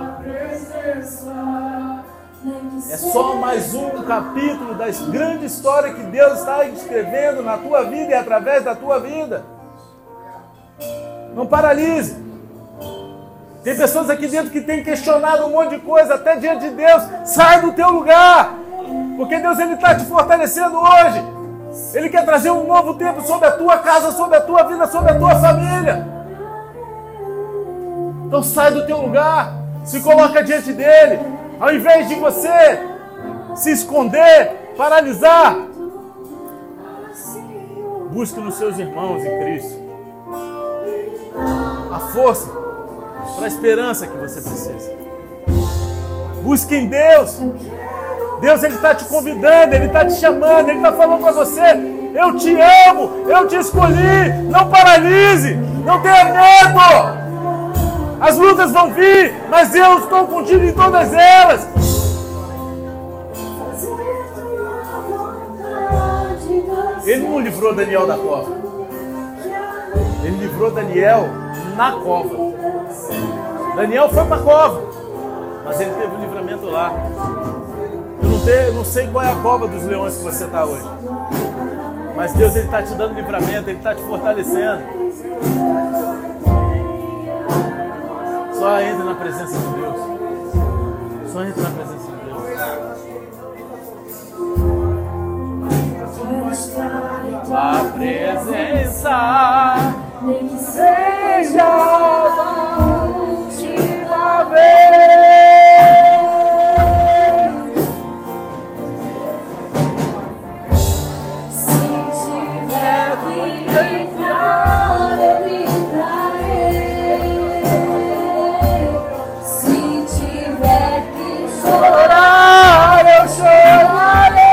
É só mais um capítulo da grande história que Deus está escrevendo na tua vida e através da tua vida. Não paralise. Tem pessoas aqui dentro que têm questionado um monte de coisa, até diante de Deus. Sai do teu lugar, porque Deus, Ele está te fortalecendo hoje. Ele quer trazer um novo tempo sobre a tua casa, sobre a tua vida, sobre a tua família. Então sai do teu lugar, se coloca diante dele. Ao invés de você se esconder, paralisar, busque nos seus irmãos em Cristo a força para a esperança que você precisa. Busque em Deus. Deus, Ele está te convidando, Ele está te chamando, Ele está falando para você: eu te amo, eu te escolhi. Não paralise, não tenha medo. As lutas vão vir, mas eu estou contigo em todas elas. Ele não livrou Daniel da cova. Ele livrou Daniel na cova. Daniel foi para a cova, mas ele teve um livramento lá. Eu não sei qual é a cova dos leões que você está hoje, mas Deus, Ele está te dando livramento, Ele está te fortalecendo. Só entra na presença de Deus. Só entra na presença de Deus. A presença, nem que seja a última vez. Se tiver que entrar, eu entrarei. Se tiver que chorar, eu chorarei.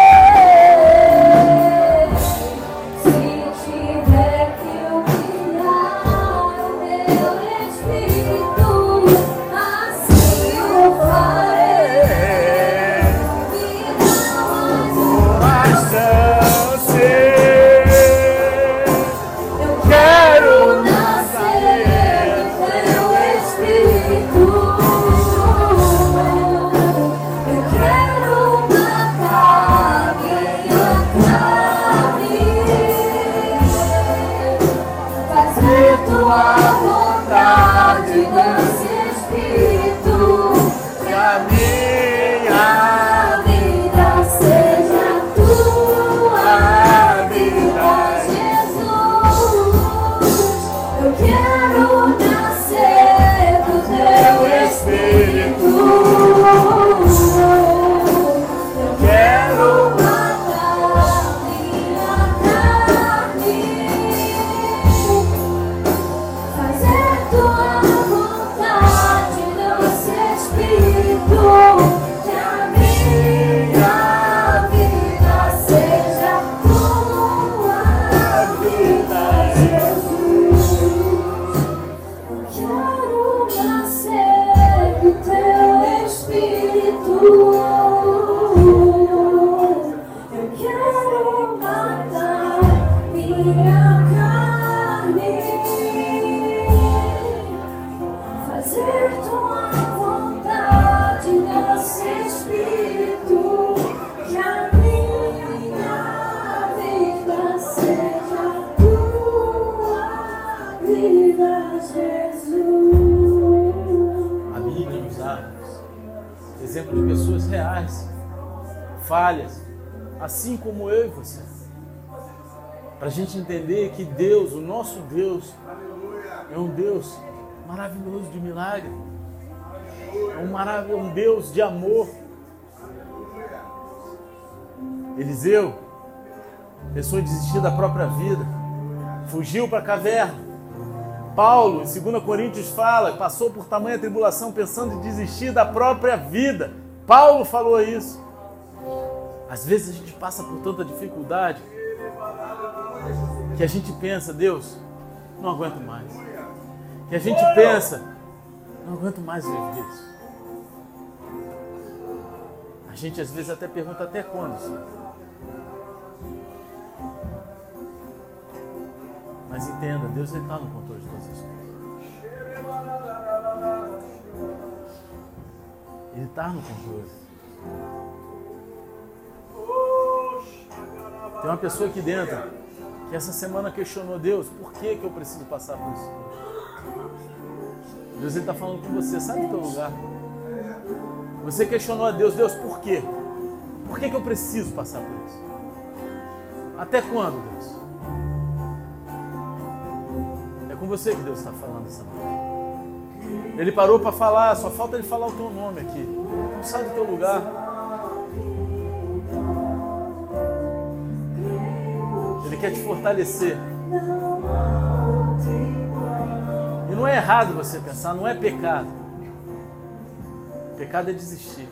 A Bíblia nos dá exemplo de pessoas reais, falhas, assim como eu e você. Para a gente entender que Deus, o nosso Deus, é um Deus maravilhoso de milagre. É um Deus de amor. Eliseu pensou em desistir da própria vida, fugiu para a caverna. Paulo, em 2 Coríntios, fala, passou por tamanha tribulação pensando em desistir da própria vida. Paulo falou isso. Às vezes a gente passa por tanta dificuldade que a gente pensa, Deus, não aguento mais. Que a gente pensa, não aguento mais viver isso. A gente às vezes até pergunta, até quando, Senhor? Mas entenda, Deus está no controle de todas as coisas. Ele está no controle. Tem uma pessoa aqui dentro que essa semana questionou, Deus, por que eu preciso passar por isso? Deus está falando com você, sai do teu lugar. Você questionou a Deus, Deus, por quê? Por que eu preciso passar por isso? Até quando, Deus? É com você que Deus está falando essa noite. Ele parou para falar, só falta ele falar o teu nome aqui. Não sai do teu lugar. Ele quer te fortalecer. E não é errado você pensar, não é pecado. Pecado é desistir.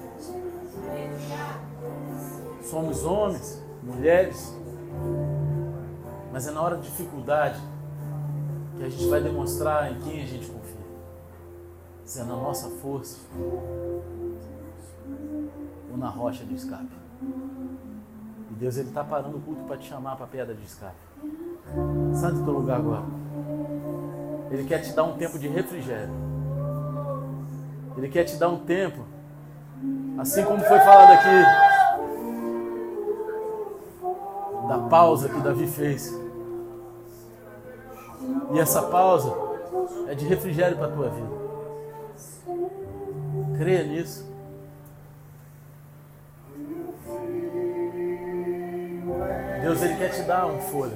Somos homens, mulheres, mas é na hora de dificuldade que a gente vai demonstrar em quem a gente confia. Se é na nossa força ou na rocha de escape. E Deus está parando o culto para te chamar para a pedra de escape. Sai do teu lugar agora. Ele quer te dar um tempo de refrigério. Ele quer te dar um tempo, assim como foi falado aqui, da pausa que Davi fez. E essa pausa é de refrigério para a tua vida. Creia nisso. Deus, Ele quer te dar um fôlego.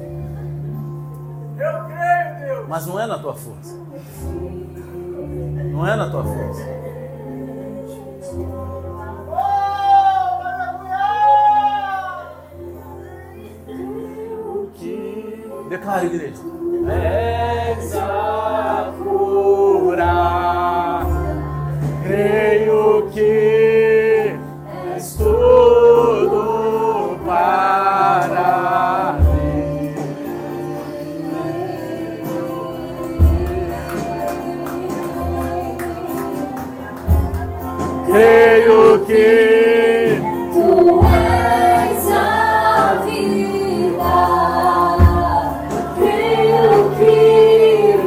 Eu creio, Deus. Mas não é na tua força. Não é na tua força. Declara, igreja. És a cura. Creio que és tudo para mim. Creio que Tu és a vida. Creio que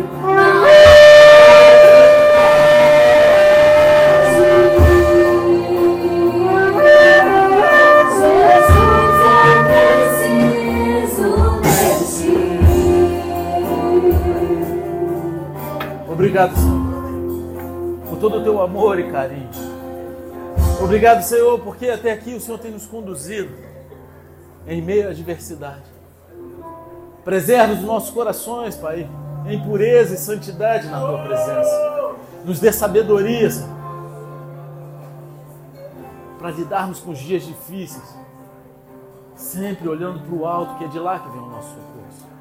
Jesus é preciso de ti. Obrigado, Senhor, por todo o teu amor e carinho. Obrigado, Senhor, porque até aqui o Senhor tem nos conduzido em meio à adversidade. Preserva os nossos corações, Pai, em pureza e santidade na Tua presença. Nos dê sabedoria, Senhor, para lidarmos com os dias difíceis, sempre olhando para o alto, que é de lá que vem o nosso socorro.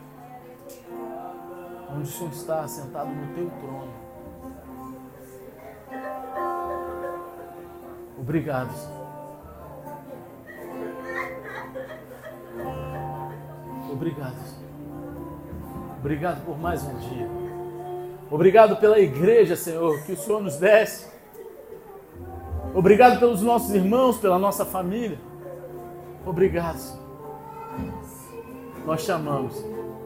Onde o Senhor está sentado no Teu trono. Obrigado, Senhor. Obrigado, Senhor. Obrigado por mais um dia. Obrigado pela igreja, Senhor, que o Senhor nos desse. Obrigado pelos nossos irmãos, pela nossa família. Obrigado, Senhor. Nós te amamos.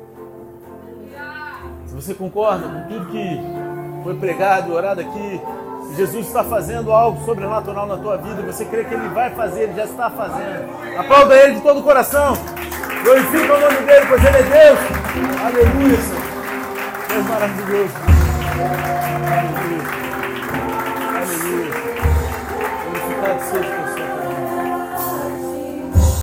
Se você concorda com tudo que foi pregado e orado aqui, Jesus está fazendo algo sobrenatural na tua vida, você crê que Ele vai fazer, Ele já está fazendo. Aplauda Ele de todo o coração. Glorifica o nome dEle, pois Ele é Deus. Aleluia, Senhor. maravilhoso. Aleluia. Aleluia.